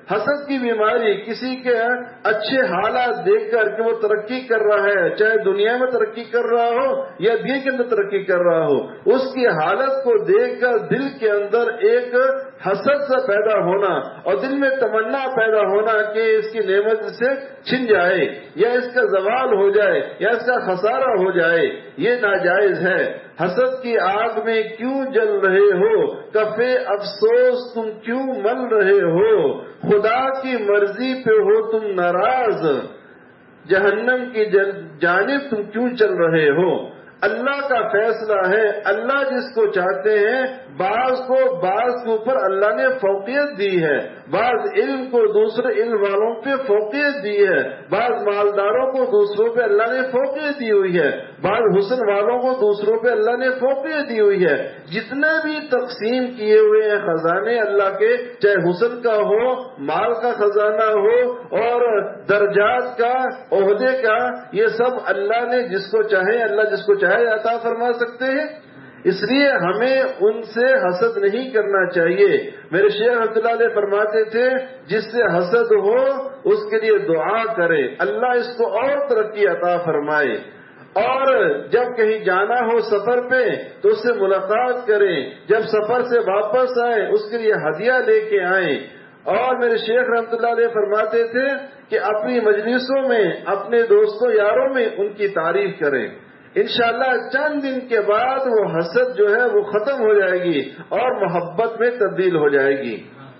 حسد کی بیماری کسی کے اچھے حالات دیکھ کر کہ وہ ترقی کر رہا ہے، چاہے دنیا میں ترقی کر رہا ہو یا دین کے اندر ترقی کر رہا ہو، اس کی حالت کو دیکھ کر دل کے اندر ایک حسد سا پیدا ہونا اور دل میں تمنا پیدا ہونا کہ اس کی نعمت سے چھن جائے یا اس کا زوال ہو جائے یا اس کا خسارہ ہو جائے، یہ ناجائز ہے۔ حسد کی آگ میں کیوں جل رہے ہو، کفے افسوس تم کیوں مل رہے ہو، خدا کی مرضی پہ ہو تم ناراض، جہنم کی جانب تم کیوں چل رہے ہو۔ اللہ کا فیصلہ ہے، اللہ جس کو چاہتے ہیں، بعض کو بعض کے اوپر اللہ نے فوقیت دی ہے، بعض علم کو دوسرے علم والوں پہ فوقیت دی ہے، بعض مالداروں کو دوسروں پہ اللہ نے فوقیت دی ہوئی ہے، بعض حسن والوں کو دوسروں پہ اللہ نے فوقیت دی ہوئی ہے۔ جتنے بھی تقسیم کیے ہوئے ہیں خزانے اللہ کے، چاہے حسن کا ہو، مال کا خزانہ ہو اور درجات کا، عہدے کا، یہ سب اللہ نے جس کو چاہے، اللہ جس کو چاہے عطا فرما سکتے ہیں، اس لیے ہمیں ان سے حسد نہیں کرنا چاہیے۔ میرے شیخ رحمۃ اللہ علیہ فرماتے تھے جس سے حسد ہو اس کے لیے دعا کرے، اللہ اس کو اور ترقی عطا فرمائے، اور جب کہیں جانا ہو سفر پہ تو اس سے ملاقات کریں، جب سفر سے واپس آئیں اس کے لیے ہدیہ لے کے آئیں۔ اور میرے شیخ رحمۃ اللہ علیہ فرماتے تھے کہ اپنی مجلسوں میں، اپنے دوستوں یاروں میں ان کی تعریف کریں، انشاءاللہ چند دن کے بعد وہ حسد جو ہے وہ ختم ہو جائے گی اور محبت میں تبدیل ہو جائے گی۔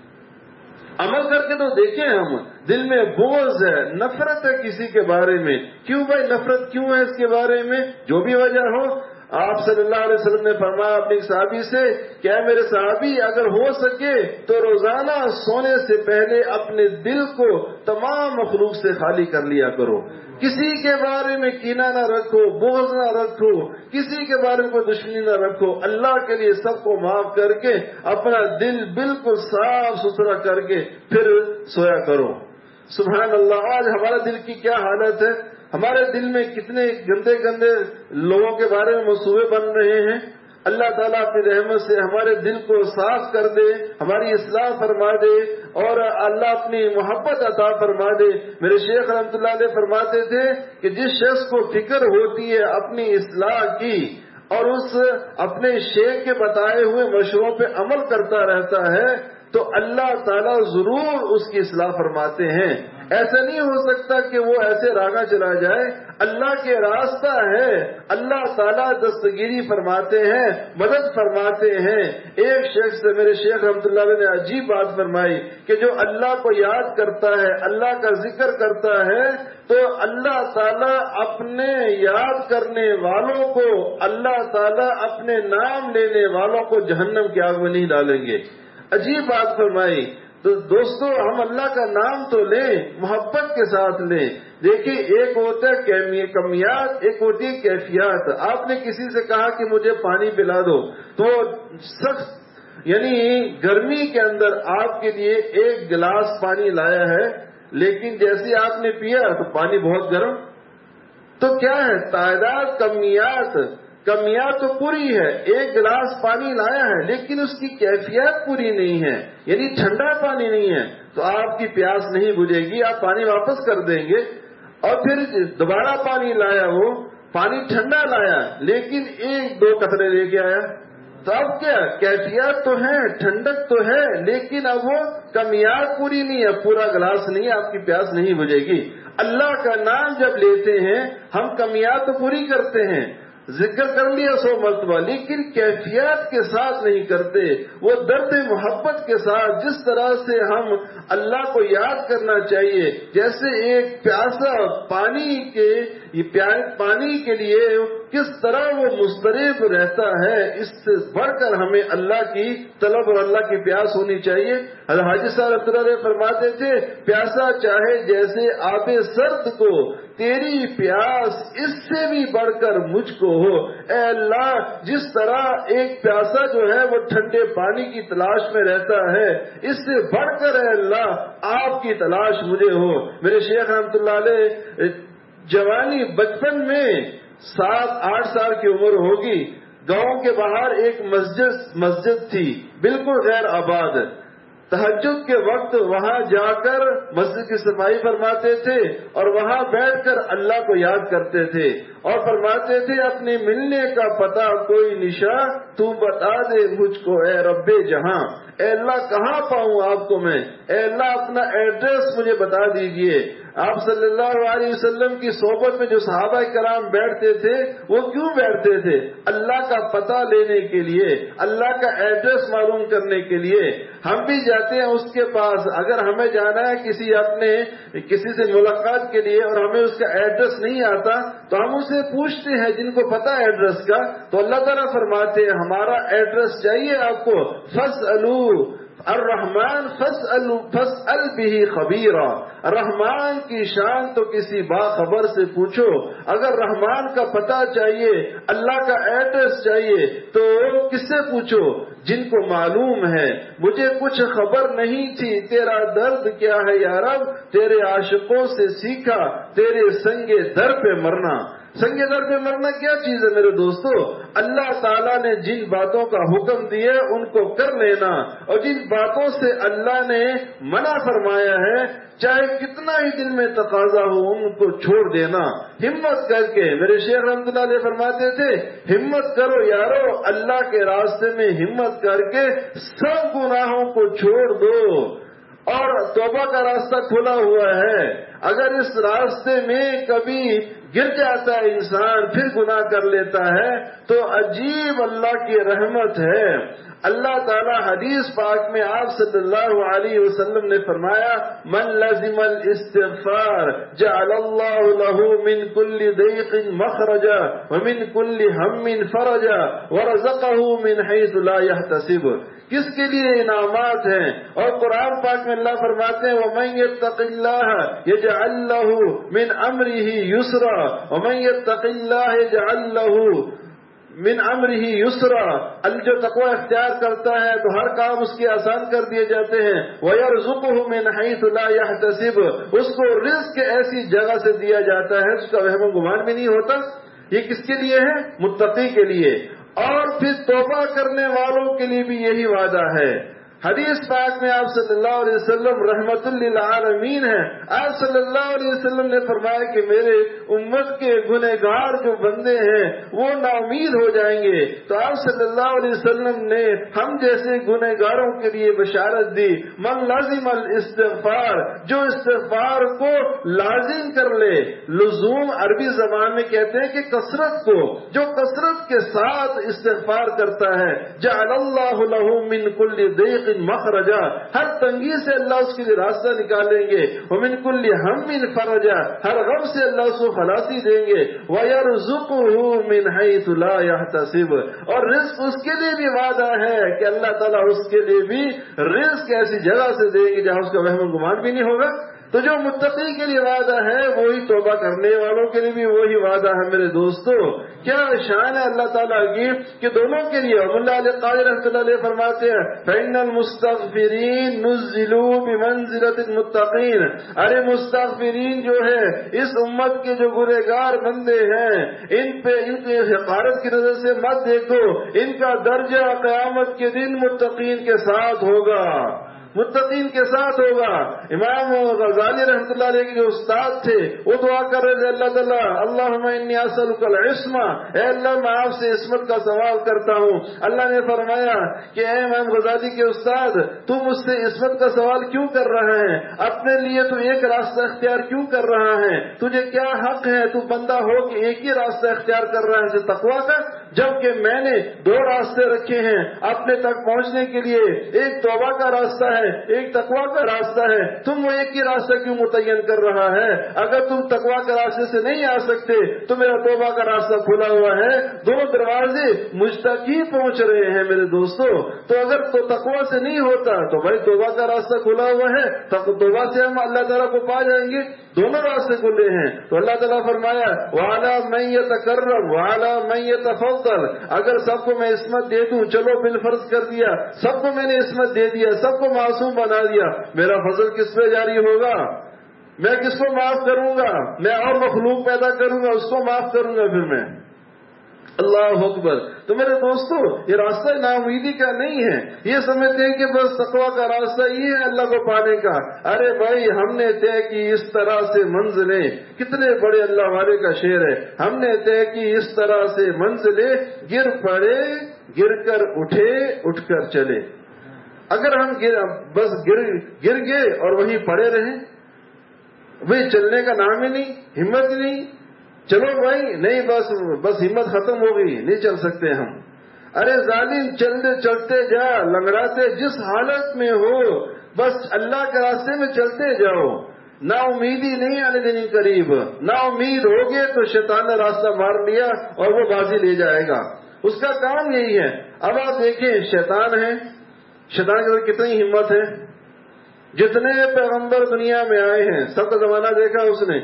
عمل کر کے تو دیکھیں، ہم دل میں بغض ہے، نفرت ہے کسی کے بارے میں، کیوں بھائی نفرت کیوں ہے اس کے بارے میں؟ جو بھی وجہ ہو، آپ صلی اللہ علیہ وسلم نے فرمایا اپنے صحابی سے کہ اے میرے صحابی، اگر ہو سکے تو روزانہ سونے سے پہلے اپنے دل کو تمام مخلوق سے خالی کر لیا کرو، کسی کے بارے میں کینہ نہ رکھو، بغض نہ رکھو، کسی کے بارے میں کوئی دشمنی نہ رکھو، اللہ کے لیے سب کو معاف کر کے اپنا دل بالکل صاف ستھرا کر کے پھر سویا کرو۔ سبحان اللہ، آج ہمارا دل کی کیا حالت ہے، ہمارے دل میں کتنے گندے گندے لوگوں کے بارے میں منصوبے بن رہے ہیں۔ اللہ تعالیٰ اپنی رحمت سے ہمارے دل کو صاف کر دے، ہماری اصلاح فرما دے اور اللہ اپنی محبت عطا فرما دے۔ میرے شیخ رحمۃ اللہ علیہ فرماتے تھے کہ جس شخص کو فکر ہوتی ہے اپنی اصلاح کی اور اس اپنے شیخ کے بتائے ہوئے مشوروں پہ عمل کرتا رہتا ہے تو اللہ تعالیٰ ضرور اس کی اصلاح فرماتے ہیں۔ ایسا نہیں ہو سکتا کہ وہ ایسے راگا چلا جائے، اللہ کے راستہ ہے، اللہ تعالیٰ دستگیری فرماتے ہیں، مدد فرماتے ہیں۔ ایک شخص سے میرے شیخ رحمۃ اللہ علیہ نے عجیب بات فرمائی کہ جو اللہ کو یاد کرتا ہے، اللہ کا ذکر کرتا ہے تو اللہ تعالیٰ اپنے یاد کرنے والوں کو، اللہ تعالیٰ اپنے نام لینے والوں کو جہنم کی آگ میں نہیں ڈالیں گے۔ عجیب بات فرمائی۔ تو دوستو، ہم اللہ کا نام تو لیں، محبت کے ساتھ لیں۔ دیکھیں، ایک ہوتا ہے کمیات، ایک ہوتی ہے کیفیات۔ آپ نے کسی سے کہا کہ مجھے پانی پلا دو تو سخت یعنی گرمی کے اندر آپ کے لیے ایک گلاس پانی لایا ہے، لیکن جیسے آپ نے پیا تو پانی بہت گرم۔ تو کیا ہے، تعداد کمیات تو پوری ہے، ایک گلاس پانی لایا ہے لیکن اس کی کیفیت پوری نہیں ہے، یعنی ٹھنڈا پانی نہیں ہے، تو آپ کی پیاس نہیں بجھے گی، آپ پانی واپس کر دیں گے۔ اور پھر دوبارہ پانی لایا، وہ پانی ٹھنڈا لایا لیکن ایک دو قطرے لے کے آیا، تو اب کیا، کیفیت تو ہے، ٹھنڈک تو ہے، لیکن اب وہ کمیات پوری نہیں ہے، پورا گلاس نہیں ہے، آپ کی پیاس نہیں بجھے گی۔ اللہ کا نام جب لیتے ہیں ہم کمیات تو پوری کرتے ہیں، ذکر کر لیا 100 مرتبہ، لیکن کیفیت کے ساتھ نہیں کرتے، وہ درد محبت کے ساتھ۔ جس طرح سے ہم اللہ کو یاد کرنا چاہیے، جیسے ایک پیاسا پانی کے لیے کس طرح وہ مضطرب رہتا ہے، اس سے بڑھ کر ہمیں اللہ کی طلب اور اللہ کی پیاس ہونی چاہیے۔ حضرت حاجی صاحب رحمۃ اللہ علیہ فرماتے تھے، پیاسا چاہے جیسے آب سرد کو، تیری پیاس اس سے بھی بڑھ کر مجھ کو ہو۔ اے اللہ، جس طرح ایک پیاسا جو ہے وہ ٹھنڈے پانی کی تلاش میں رہتا ہے، اس سے بڑھ کر اے اللہ آپ کی تلاش مجھے ہو۔ میرے شیخ رحمۃ اللہ علیہ جوانی، بچپن میں 7-8 سال کی عمر ہوگی، گاؤں کے باہر ایک مسجد تھی، بالکل غیر آباد، تہجد کے وقت وہاں جا کر مسجد کی صفائی فرماتے تھے اور وہاں بیٹھ کر اللہ کو یاد کرتے تھے اور فرماتے تھے اپنے ملنے کا پتہ کوئی نشان تو بتا دے مجھ کو اے رب جہاں، اے اللہ کہاں پاؤں آپ کو میں، اے اللہ اپنا ایڈریس مجھے بتا دیجئے۔ آپ صلی اللہ علیہ وسلم کی صحبت میں جو صحابہ کرام بیٹھتے تھے وہ کیوں بیٹھتے تھے؟ اللہ کا پتہ لینے کے لیے، اللہ کا ایڈریس معلوم کرنے کے لیے۔ ہم بھی جاتے ہیں اس کے پاس، اگر ہمیں جانا ہے کسی سے ملاقات کے لیے اور ہمیں اس کا ایڈریس نہیں آتا تو ہم اسے پوچھتے ہیں جن کو پتا ہے ایڈریس کا، تو اللہ تعالیٰ فرماتے ہیں ہمارا ایڈریس چاہیے آپ کو، فاسألوا الرحمن فاسأل به خبیرا، رحمان کی شان تو کسی باخبر سے پوچھو۔ اگر رحمان کا پتہ چاہیے، اللہ کا ایڈریس چاہیے تو کس سے پوچھو؟ جن کو معلوم ہے۔ مجھے کچھ خبر نہیں تھی، تیرا درد کیا ہے یا رب، تیرے عاشقوں سے سیکھا تیرے سنگ در پہ مرنا۔ سنگ در پہ مرنا کیا چیز ہے میرے دوستو؟ اللہ تعالیٰ نے جن باتوں کا حکم دیا ان کو کر لینا، اور جن باتوں سے اللہ نے منع فرمایا ہے چاہے کتنا ہی دل میں تقاضا ہو ان کو چھوڑ دینا ہمت کر کے۔ میرے شیخ رحمۃ اللہ علیہ فرماتے تھے ہمت کرو یارو، اللہ کے راستے میں ہمت کر کے سب گناہوں کو چھوڑ دو، اور توبہ کا راستہ کھلا ہوا ہے۔ اگر اس راستے میں کبھی گر جاتا ہے انسان پھر گناہ کر لیتا ہے تو عجیب اللہ کی رحمت ہے۔ اللہ تعالیٰ حدیث پاک میں آپ صلی اللہ علیہ وسلم نے فرمایا من لزم الاستغفار جعل اللہ له من كل ضيق مخرجا ومن كل هم فرجا ورزقه من حيث لا يحتسب۔ کس کے لیے انعامات ہیں؟ اور قرآن پاک میں اللہ فرماتے ہیں وَمَن يَتَّقِ اللَّهَ يَجْعَل لَّهُ مِنْ أَمْرِهِ يُسْرًا وَمَن يَتَّقِ اللَّهَ يَجْعَل لَّهُ مِنْ أَمْرِهِ يُسْرًا۔ جو تقوی اختیار کرتا ہے تو ہر کام اس کے آسان کر دیے جاتے ہیں۔ وَيَرْزُقُهُ مِنْ حَيْثُ لَا يَحْتَسِبُ، اس کو رزق ایسی جگہ سے دیا جاتا ہے اس کا وہم و گمان بھی نہیں ہوتا۔ یہ کس کے لیے ہے؟ متقی کے لیے۔ اور پھر توبہ کرنے والوں کے لیے بھی یہی وعدہ ہے۔ حدیث پاک میں آپ صلی اللہ علیہ وسلم رحمت للعالمین ہیں، آپ صلی اللہ علیہ وسلم نے فرمایا کہ میرے امت کے گنہگار جو بندے ہیں وہ نا امید ہو جائیں گے، تو آپ صلی اللہ علیہ وسلم نے ہم جیسے گنہگاروں کے لیے بشارت دی من لازم الاستغفار، جو استغفار کو لازم کر لے۔ لزوم عربی زبان میں کہتے ہیں کہ کثرت کو، جو کثرت کے ساتھ استغفار کرتا ہے جعل اللہ له من كل ضيق مخرجا، ہر تنگی سے اللہ اس کے لیے راستہ نکالیں گے، ومن كل هم فرجا، ہر غم سے اللہ اس کو خلاصی دیں گے، ويرزقه من حيث لا يحتسب، اور رزق اس کے لیے بھی وعدہ ہے کہ اللہ تعالیٰ اس کے لیے بھی رزق ایسی جگہ سے دیں گے جہاں اس کا وہم و گمان بھی نہیں ہوگا۔ تو جو متقی کے لیے وعدہ ہے وہی توبہ کرنے والوں کے لیے بھی وہی وعدہ ہے میرے دوستو۔ کیا شان ہے اللہ تعالیٰ کی کہ دونوں کے لیے۔ اللہ علیہ قاضی رحمۃ اللہ علیہ فرماتے ہیں فإن المستغفرین نزلوا بمنزلۃ المتقین، ارے مستغفرین جو ہے اس امت کے جو گنہگار بندے ہیں ان پہ ان کی حقارت کی نظر سے مت دیکھو، ان کا درجہ قیامت کے دن متقین کے ساتھ ہوگا، متقین کے ساتھ ہوگا۔ امام غزالی رحمۃ اللہ علیہ کے جو استاد تھے وہ دعا کر رہے تھے اللہ تعالیٰ اللہم انی اسألک العصمہ، اے اللہ میں آپ سے عصمت کا سوال کرتا ہوں۔ اللہ نے فرمایا کہ اے امام غزالی کے استاد تو مجھ سے عصمت کا سوال کیوں کر رہا ہے؟ اپنے لیے تو ایک راستہ اختیار کیوں کر رہا ہے؟ تجھے کیا حق ہے تو بندہ ہو کہ ایک ہی راستہ اختیار کر رہا ہے تقویٰ کا، جبکہ میں نے دو راستے رکھے ہیں اپنے تک پہنچنے کے لیے، ایک توبہ کا راستہ ہے ایک تقویٰ کا راستہ ہے، تم وہ ایک ہی راستہ کیوں متعین کر رہا ہے؟ اگر تم تقویٰ کے راستے سے نہیں آ سکتے تو میرا توبہ کا راستہ کھلا ہوا ہے، دونوں دروازے مجھ تک ہی پہنچ رہے ہیں میرے دوستو۔ تو اگر تو تقویٰ سے نہیں ہوتا تو بھائی توبہ کا راستہ کھلا ہوا ہے، توبہ سے ہم اللہ تعالیٰ کو پا جائیں گے، دونوں راستے کھلے ہیں۔ تو اللہ تعالیٰ فرمایا وَعَلَىٰ مَن يَتَكَرَّمُ وَعَلَىٰ مَن يَتَفَضَّلُ، اگر سب کو میں عصمت دے دوں، چلو بالفرض کر دیا، سب کو میں نے عصمت دے دیا، سب کو معصوم بنا دیا، میرا فضل کس پہ جاری ہوگا؟ میں کس کو معاف کروں گا؟ میں اور مخلوق پیدا کروں گا اس کو معاف کروں گا پھر میں۔ اللہ اکبر. تو میرے دوستو یہ راستہ نا امیدی کا نہیں ہے. یہ سمجھتے ہیں کہ بس تقویٰ کا راستہ یہ ہے اللہ کو پانے کا. ارے بھائی ہم نے طے کی اس طرح سے منزلیں, کتنے بڑے اللہ والے کا شعر ہے. ہم نے طے کی اس طرح سے منزلیں, گر پڑے گر کر اٹھے اٹھ کر چلے. اگر ہم بس گر گئے اور وہیں پڑے رہیں, وہی چلنے کا نام ہی نہیں, ہمت نہیں, چلو بھائی نہیں بس ہمت ختم ہو گئی, نہیں چل سکتے ہم. ارے ظالم چلتے جا, لنگڑاتے جس حالت میں ہو بس اللہ کے راستے میں چلتے جاؤ. نا امیدی نہیں آنے دینی قریب. نا امید ہوگے تو شیطان نے راستہ مار لیا اور وہ بازی لے جائے گا. اس کا کام یہی ہے. اب آپ دیکھیں شیطان ہے, شیطان کے اندر کتنی ہمت ہے. جتنے پیغمبر دنیا میں آئے ہیں سب کا زمانہ دیکھا اس نے,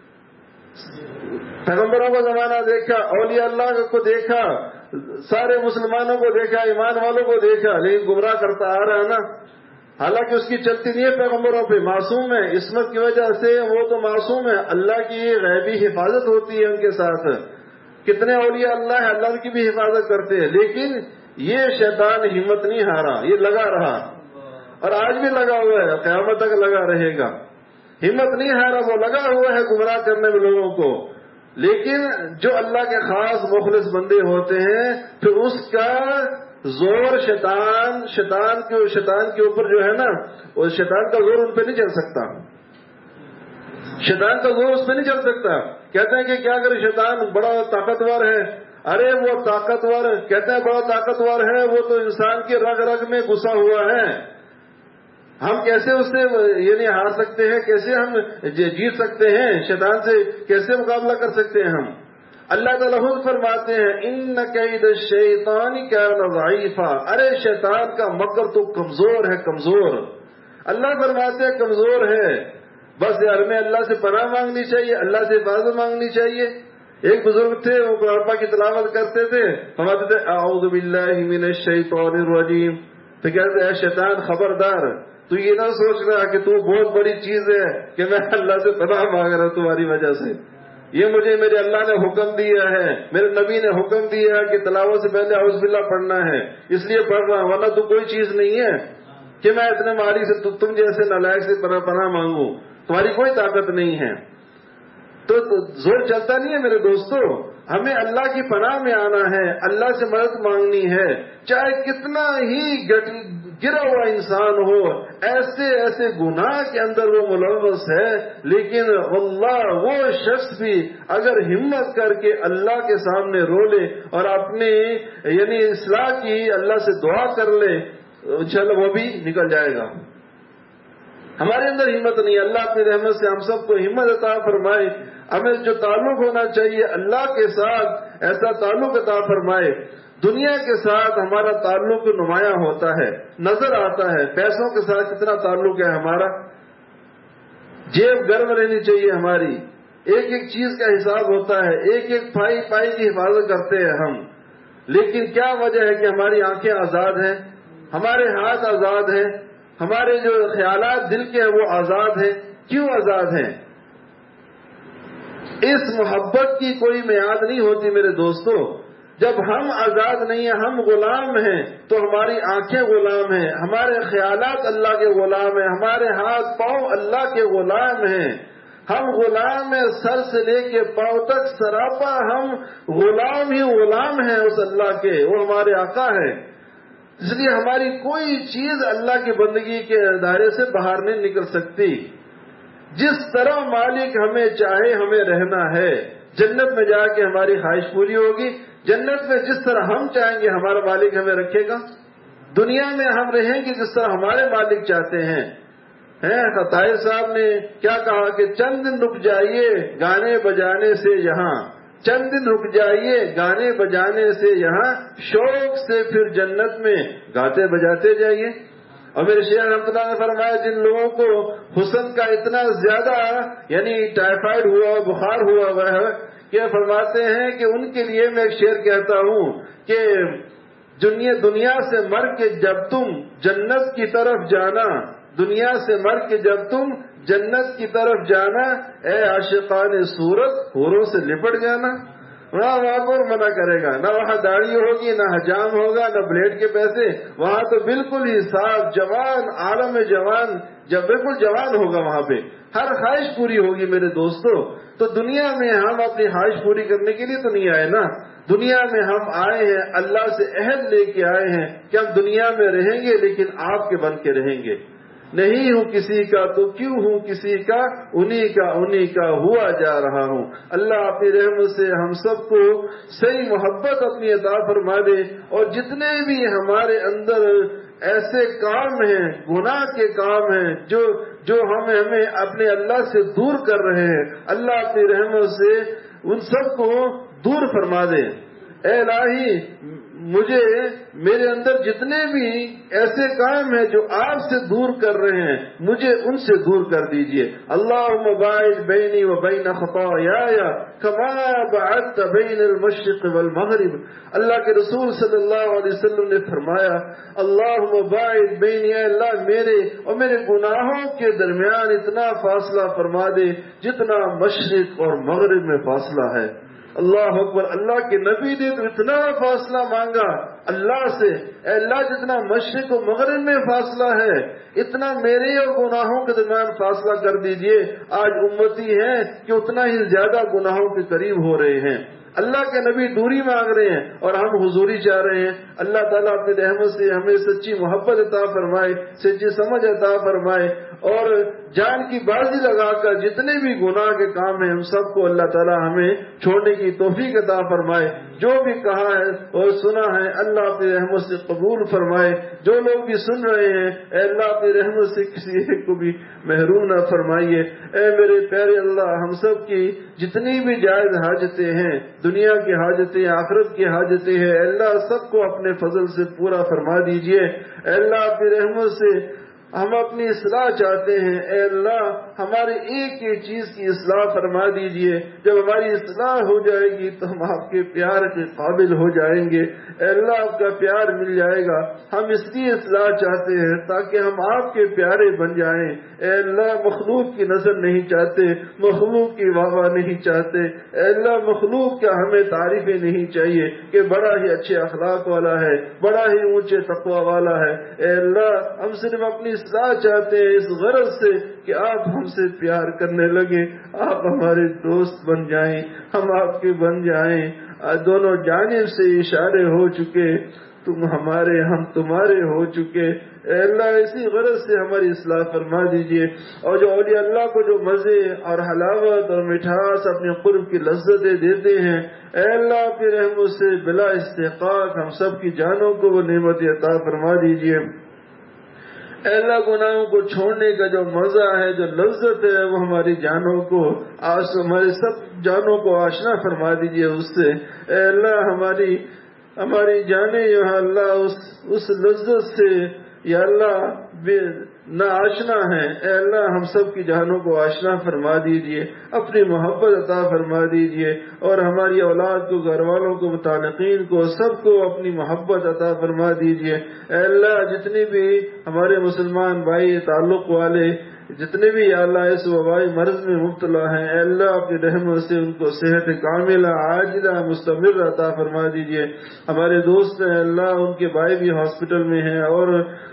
پیغمبروں کا زمانہ دیکھا, اولیاء اللہ کو دیکھا, سارے مسلمانوں کو دیکھا, ایمان والوں کو دیکھا, لیکن گمراہ کرتا آ رہا ہے نا. حالانکہ اس کی چلتی نہیں ہے پیغمبروں پہ, معصوم ہے, عصمت کی وجہ سے وہ تو معصوم ہے, اللہ کی غیبی حفاظت ہوتی ہے ان کے ساتھ. کتنے اولیاء اللہ ہے, اللہ کی بھی حفاظت کرتے ہیں. لیکن یہ شیطان ہمت نہیں ہارا, یہ لگا رہا اور آج بھی لگا ہوا ہے, قیامت تک لگا رہے گا. ہمت نہیں ہارا, وہ لگا ہوا ہے گمراہ کرنے میں لوگوں کو. لیکن جو اللہ کے خاص مخلص بندے ہوتے ہیں پھر اس کا زور شیطان کے اوپر جو ہے نا, وہ شیطان کا زور ان پہ نہیں چل سکتا. شیطان کا زور اس پہ نہیں چل سکتا. کہتے ہیں کہ کیا کرے شیطان بڑا طاقتور ہے. ارے وہ طاقتور, کہتے ہیں بڑا طاقتور ہے, وہ تو انسان کے رگ رگ میں گھسا ہوا ہے. ہم کیسے اس سے یعنی ہار سکتے ہیں, کیسے ہم جیت سکتے ہیں شیطان سے, کیسے مقابلہ کر سکتے ہیں ہم. اللہ تعالیٰ خود فرماتے ہیں ان کید الشیطان کان ضعیفا, ارے شیطان کا مکر تو کمزور ہے, کمزور. اللہ فرماتے ہیں کمزور ہے. بس یار میں اللہ سے پناہ مانگنی چاہیے, اللہ سے حفاظت مانگنی چاہیے. ایک بزرگ تھے, وہ قرآن پاک کی تلاوت کرتے تھے, فرماتے تھے اعوذ باللہ من الشیطان الرجیم. تو کہتے ہیں اے شیطان خبردار, تو یہ نہ سوچ رہا کہ تو بہت بڑی چیز ہے کہ میں اللہ سے پناہ مانگ رہا ہوں تمہاری وجہ سے. یہ مجھے میرے اللہ نے حکم دیا ہے, میرے نبی نے حکم دیا ہے کہ تلاوت سے پہلے اعوذ باللہ پڑھنا ہے, اس لیے پڑھ رہا ہوں, ورنہ تو کوئی چیز نہیں ہے کہ میں اتنے ماری سے تم جیسے نالائق سے پناہ مانگوں. تمہاری کوئی طاقت نہیں ہے. تو زور چلتا نہیں ہے میرے دوستو. ہمیں اللہ کی پناہ میں آنا ہے, اللہ سے مدد مانگنی ہے, چاہے کتنا ہی گرا ہوا انسان ہو, ایسے گناہ کے اندر وہ ملوث ہے, لیکن اللہ وہ شخص بھی اگر ہمت کر کے اللہ کے سامنے رو لے اور اپنی یعنی اصلاح کی اللہ سے دعا کر لے, انشاءاللہ وہ بھی نکل جائے گا. ہمارے اندر ہمت نہیں. اللہ اپنی رحمت سے ہم سب کو ہمت عطا فرمائے. ہمیں جو تعلق ہونا چاہیے اللہ کے ساتھ ایسا تعلق عطا فرمائے. دنیا کے ساتھ ہمارا تعلق نمایاں ہوتا ہے, نظر آتا ہے. پیسوں کے ساتھ کتنا تعلق ہے ہمارا, جیب گرم رہنی چاہیے ہماری, ایک ایک چیز کا حساب ہوتا ہے, ایک ایک پائی کی حفاظت کرتے ہیں ہم. لیکن کیا وجہ ہے کہ ہماری آنکھیں آزاد ہیں, ہمارے ہاتھ آزاد ہیں, ہمارے جو خیالات دل کے ہیں وہ آزاد ہیں. کیوں آزاد ہیں؟ اس محبت کی کوئی میعاد نہیں ہوتی میرے دوستو. جب ہم آزاد نہیں ہیں, ہم غلام ہیں, تو ہماری آنکھیں غلام ہیں, ہمارے خیالات اللہ کے غلام ہیں, ہمارے ہاتھ پاؤں اللہ کے غلام ہیں. ہم غلام ہیں سر سے لے کے پاؤں تک, سراپا ہم غلام ہی غلام ہیں اس اللہ کے, وہ ہمارے آقا ہیں. اس لیے ہماری کوئی چیز اللہ کی بندگی کے دائرے سے باہر نہیں نکل سکتی. جس طرح مالک ہمیں چاہے ہمیں رہنا ہے. جنت میں جا کے ہماری خواہش پوری ہوگی. جنت میں جس طرح ہم چاہیں گے ہمارا مالک ہمیں رکھے گا. دنیا میں ہم رہیں گے جس طرح ہمارے مالک چاہتے ہیں. طاہر صاحب نے کیا کہا کہ چند دن رک جائیے گانے بجانے سے یہاں, چند دن رک جائیے گانے بجانے سے یہاں, شوق سے پھر جنت میں گاتے بجاتے جائیے. اور میرے شیخ رحمۃ اللہ نے فرمایا جن لوگوں کو حسن کا اتنا زیادہ یعنی ٹائیفائڈ ہوا, بخار ہوا ہوا ہے, کہ فرماتے ہیں کہ ان کے لیے میں ایک شعر کہتا ہوں کہ دنیا سے مر کے جب تم جنت کی طرف جانا, دنیا سے مر کے جب تم جنت کی طرف جانا, اے عاشقان صورت حوروں سے لپٹ جانا. وہاں کون منع کرے گا؟ نہ وہاں داڑھی ہوگی، نہ حجام ہوگا، نہ بلیڈ کے پیسے. وہاں تو بالکل ہی صاف جوان، عالم جوان، جب بالکل جوان ہوگا وہاں پہ، ہر خواہش پوری ہوگی. میرے دوستو، تو دنیا میں ہم اپنی خواہش پوری کرنے کے لیے تو نہیں آئے نا. دنیا میں ہم آئے ہیں، اللہ سے عہد لے کے آئے ہیں کہ ہم دنیا میں رہیں گے لیکن آپ کے بن کے رہیں گے. نہیں ہوں کسی کا تو کیوں ہوں کسی کا، انہی کا ہوا جا رہا ہوں. اللہ اپنی رحمت سے ہم سب کو صحیح محبت اپنی عطا فرما دے، اور جتنے بھی ہمارے اندر ایسے کام ہیں، گناہ کے کام ہیں جو ہمیں اپنے اللہ سے دور کر رہے ہیں، اللہ اپنی رحمت سے ان سب کو دور فرما دے. اے الہی، مجھے میرے اندر جتنے بھی ایسے کام ہیں جو آپ سے دور کر رہے ہیں، مجھے ان سے دور کر دیجئے. اللہم باعد بینی و بین خطایایا کما بعدت بین المشرق والمغرب. اللہ کے رسول صلی اللہ علیہ وسلم نے فرمایا، اللہم باعد بینی، اے اللہ میرے اور میرے گناہوں کے درمیان اتنا فاصلہ فرما دے جتنا مشرق اور مغرب میں فاصلہ ہے. اللہ اکبر. اللہ کے نبی نے تو اتنا فاصلہ مانگا اللہ سے، اے اللہ جتنا مشرق و مغرب میں فاصلہ ہے اتنا میرے اور گناہوں کے درمیان فاصلہ کر دیجئے. آج امتی ہیں کہ اتنا ہی زیادہ گناہوں کے قریب ہو رہے ہیں. اللہ کے نبی دوری مانگ رہے ہیں اور ہم حضوری چاہ رہے ہیں. اللہ تعالیٰ اپنی رحمت سے ہمیں سچی محبت عطا فرمائے، سچی سمجھ عطا فرمائے، اور جان کی بازی لگا کر جتنے بھی گناہ کے کام ہیں ہم سب کو اللہ تعالیٰ ہمیں چھوڑنے کی توفیق عطا فرمائے. جو بھی کہا ہے اور سنا ہے اللہ اپنی رحمت سے قبول فرمائے. جو لوگ بھی سن رہے ہیں اے اللہ اپنی رحمت سے کسی ایک کو بھی محروم نہ فرمائیے. اے میرے پیارے اللہ، ہم سب کی جتنی بھی جائز حاجتیں ہیں، دنیا کی حاجتیں، آخرت کی حاجتیں ہیں، اللہ سب کو اپنے فضل سے پورا فرما دیجئے. اے اللہ اپنی رحمت سے ہم اپنی اصلاح چاہتے ہیں. اے اللہ ہمارے ایک ایک چیز کی اصلاح فرما دیجئے. جب ہماری اصلاح ہو جائے گی تو ہم آپ کے پیار کے قابل ہو جائیں گے. اے اللہ آپ کا پیار مل جائے گا. ہم اس لیے اصلاح چاہتے ہیں تاکہ ہم آپ کے پیارے بن جائیں. اے اللہ مخلوق کی نظر نہیں چاہتے، مخلوق کی واہ واہ نہیں چاہتے. اے اللہ مخلوق کا ہمیں تعریفیں نہیں چاہیے کہ بڑا ہی اچھے اخلاق والا ہے، بڑا ہی اونچے تقوی والا ہے. اے اللہ ہم صرف اپنی اصلاح چاہتے ہیں اس غرض سے کہ آپ ہم سے پیار کرنے لگے، آپ ہمارے دوست بن جائیں، ہم آپ کے بن جائیں. دونوں جانب سے اشارے ہو چکے، تم ہمارے ہم تمہارے ہو چکے. اے اللہ اسی غرض سے ہماری اصلاح فرما دیجئے. اور جو اولیاء اللہ کو جو مزے اور حلاوت اور مٹھاس اپنے قرب کی لذتیں دیتے ہیں، اے اللہ اپنی رحمت سے بلا استحقاق ہم سب کی جانوں کو وہ نعمت عطا فرما دیجئے. اے اللہ گناہوں کو چھوڑنے کا جو مزہ ہے، جو لذت ہے، وہ ہماری جانوں کو ہمارے سب جانوں کو آشنا فرما دیجئے اس سے. اے اللہ ہماری جانیں یا اللہ اس لذت سے یا اللہ نہ آشنا ہے. اے اللہ ہم سب کی جانوں کو آشنا فرما دیجئے، اپنی محبت عطا فرما دیجئے، اور ہماری اولاد کو، گھر والوں کو، متعلقین کو، سب کو اپنی محبت عطا فرما دیجئے. اے اللہ جتنے بھی ہمارے مسلمان بھائی تعلق والے جتنے بھی یا اللہ اس وبائی مرض میں مبتلا ہیں، اے اللہ اپنی رحمت سے ان کو صحت کاملہ عاجلہ مستمر عطا فرما دیجئے. ہمارے دوست ہیں اللہ، ان کے بھائی بھی ہاسپٹل میں ہیں اور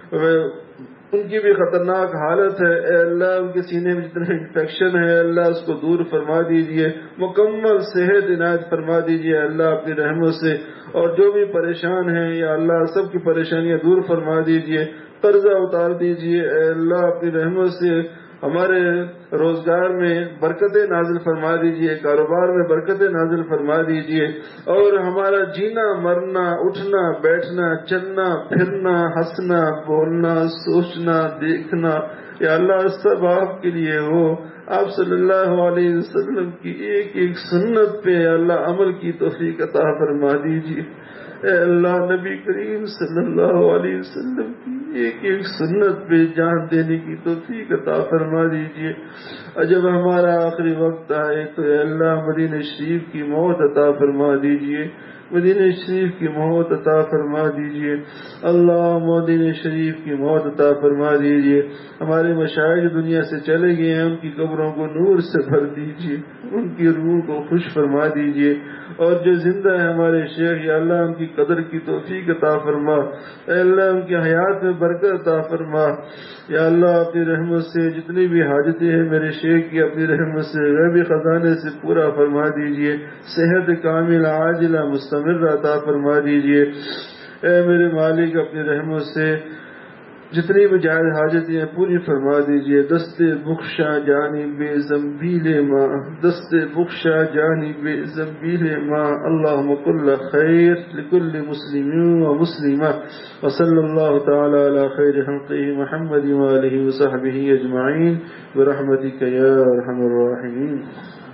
ان کی بھی خطرناک حالت ہے. اے اللہ ان کے سینے میں جتنا انفیکشن ہے اللہ اس کو دور فرما دیجئے، مکمل صحت عنایت فرما دیجئے اللہ اپنی رحمت سے. اور جو بھی پریشان ہیں یا اللہ سب کی پریشانیاں دور فرما دیجئے، قرضہ اتار دیجئے. اے اللہ اپنی رحمت سے ہمارے روزگار میں برکتیں نازل فرما دیجئے، کاروبار میں برکتیں نازل فرما دیجئے، اور ہمارا جینا مرنا، اٹھنا بیٹھنا، چلنا پھرنا، ہنسنا بولنا، سوچنا دیکھنا، یا اللہ سب آپ کے لیے ہو. آپ صلی اللہ علیہ وسلم کی ایک ایک سنت پہ اللہ عمل کی توفیق عطا فرما دیجئے. اے اللہ نبی کریم صلی اللہ علیہ وسلم کی ایک ایک سنت پہ جان دینے کی توفیق عطا فرما دیجئے. اور جب ہمارا آخری وقت آئے تو اے اللہ مدینہ شریف کی موت عطا فرما دیجئے. مدینہ شریف کی موت عطا فرما دیجئے اللہ، مدینہ شریف کی موت عطا فرما دیجئے۔ ہمارے مشائخ دنیا سے چلے گئے ہیں، ان کی قبروں کو نور سے بھر دیجئے، ان کی روح کو خوش فرما دیجئے، اور جو زندہ ہے ہمارے شیخ، یا اللہ ان کی قدر کی توفیق عطا فرما، اے اللہ ان کی حیات میں برکت عطا فرما، یا اللہ اپنی رحمت سے جتنی بھی حاجتیں ہیں میرے شیخ کی، اپنی رحمت سے غیبی خزانے سے پورا فرما دیجئے، صحت کامل عاجلہ مستمر عطا فرما دیجئے۔ اے میرے مالک اپنی رحمت سے جتنی بھی جائز حاجتیں ہیں پوری فرما دیجئے۔ دست بخشا جانب زنبیل ماں، دست بخشا جانب زنبیل ماں، اللہم کل خیر لکل مسلم و مسلمہ، وصلی اللہ تعالی علی خیر خلقہ محمد وآلہ وصحبہ اجمعین برحمتک یا ارحم الراحمین۔